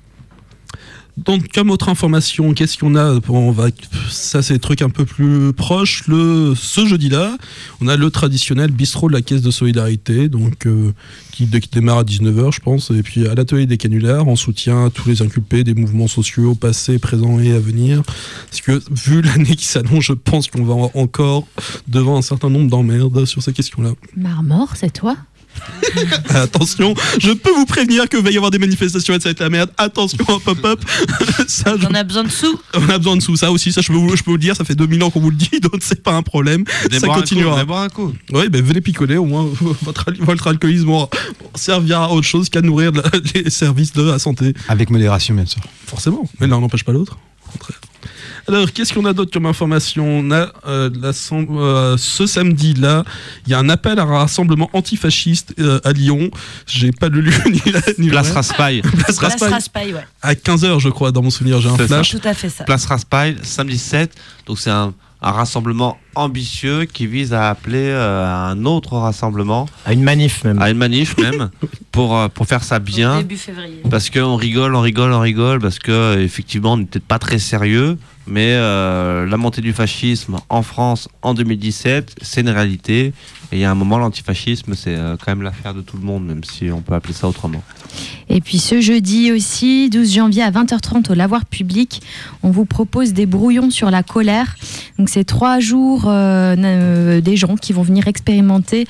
Speaker 12: Donc, comme autre information, qu'est-ce qu'on a? On va, ça, c'est des trucs un peu plus proches. Le, ce jeudi-là, on a le traditionnel bistrot de la Caisse de Solidarité, donc, euh, qui, qui démarre à dix-neuf heures, je pense, et puis à l'atelier des canulars, en soutien à tous les inculpés des mouvements sociaux passés, présents et à venir. Parce que, vu l'année qui s'annonce, je pense qu'on va encore devant un certain nombre d'emmerdes sur ces questions-là.
Speaker 8: Marmort, c'est toi?
Speaker 12: Attention, je peux vous prévenir que va y avoir des manifestations et ça va être la merde. Attention, pop-up. Ça, je...
Speaker 10: On a besoin de sous.
Speaker 12: On a besoin de sous, ça aussi, ça je peux vous, je peux vous le dire, ça fait deux mille ans qu'on vous le dit, donc c'est pas un problème.
Speaker 9: Venez
Speaker 12: ça
Speaker 9: boire
Speaker 12: continuera.
Speaker 9: Un coup, venez boire un coup.
Speaker 12: Oui, ben venez picoler, au moins votre, votre alcoolisme servira à autre chose qu'à nourrir la, les services de la santé.
Speaker 1: Avec modération, bien sûr.
Speaker 12: Forcément, mais l'un n'empêche pas l'autre. Au contraire. Alors, qu'est-ce qu'on a d'autre comme information? On a euh, euh, ce samedi-là, il y a un appel à un rassemblement antifasciste euh, à Lyon. J'ai pas le lieu ni la ni
Speaker 9: Place
Speaker 12: le
Speaker 9: Raspail.
Speaker 12: Place
Speaker 10: Place
Speaker 12: Raspail.
Speaker 10: Raspail, ouais.
Speaker 12: À quinze heures, je crois, dans mon souvenir, j'ai un
Speaker 9: C'est
Speaker 12: flash.
Speaker 10: Tout à fait ça.
Speaker 9: Place Raspail, samedi sept. Donc c'est un, un rassemblement ambitieux qui vise à appeler euh, à un autre rassemblement.
Speaker 13: À une manif même.
Speaker 9: À une manif même, pour, euh, pour faire ça bien.
Speaker 10: Début février.
Speaker 9: Parce qu'on rigole, on rigole, on rigole, parce que effectivement on n'est peut-être pas très sérieux, mais euh, la montée du fascisme en France en deux mille dix-sept, c'est une réalité. Et il y a un moment, l'antifascisme, c'est euh, quand même l'affaire de tout le monde, même si on peut appeler ça autrement.
Speaker 8: Et puis ce jeudi aussi, douze janvier à vingt heures trente au Lavoir Public, on vous propose des brouillons sur la colère. Donc c'est trois jours euh, euh, des gens qui vont venir expérimenter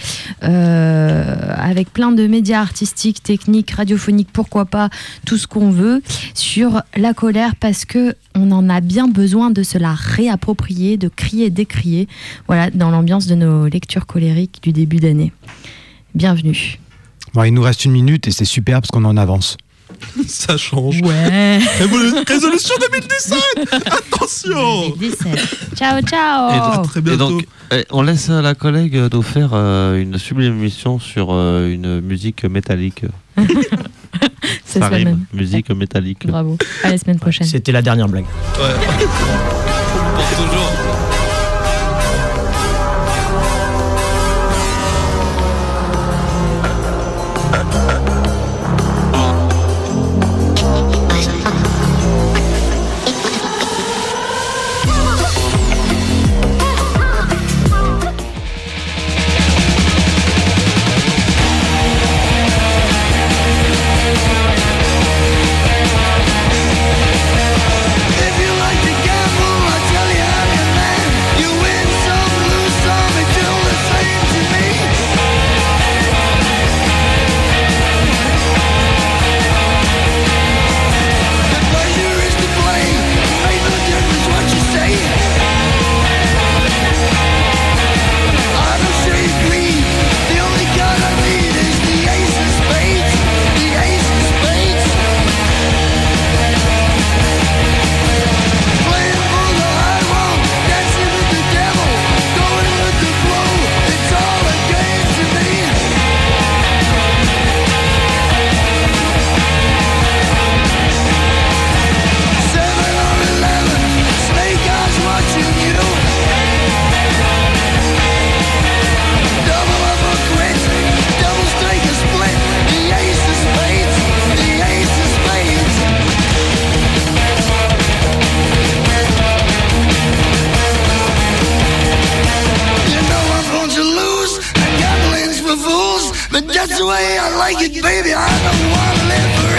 Speaker 8: euh, avec plein de médias artistiques, techniques, radiophoniques, pourquoi pas, tout ce qu'on veut, sur la colère, parce que on en a bien besoin de se la réapproprier, de crier, décrier, voilà, dans l'ambiance de nos lectures colériques du début d'année. Bienvenue.
Speaker 1: Bon, il nous reste une minute et c'est super parce qu'on en avance.
Speaker 12: Ça change.
Speaker 8: Ouais.
Speaker 12: Révolu- Résolution deux mille dix-sept. Attention.
Speaker 8: deux mille dix-sept. Ciao, ciao.
Speaker 12: Et à très
Speaker 9: Et
Speaker 12: bientôt.
Speaker 9: donc, eh, on laisse à la collègue nous faire euh, une sublime émission sur euh, une musique métallique.
Speaker 8: C'est
Speaker 9: Ça
Speaker 8: ça
Speaker 9: rime,
Speaker 8: même.
Speaker 9: musique métallique.
Speaker 8: Bravo. À la semaine prochaine.
Speaker 13: C'était la dernière blague.
Speaker 12: Ouais. Pour toujours.
Speaker 5: If you like to gamble,
Speaker 15: way I like it, baby, I don't wanna live forever.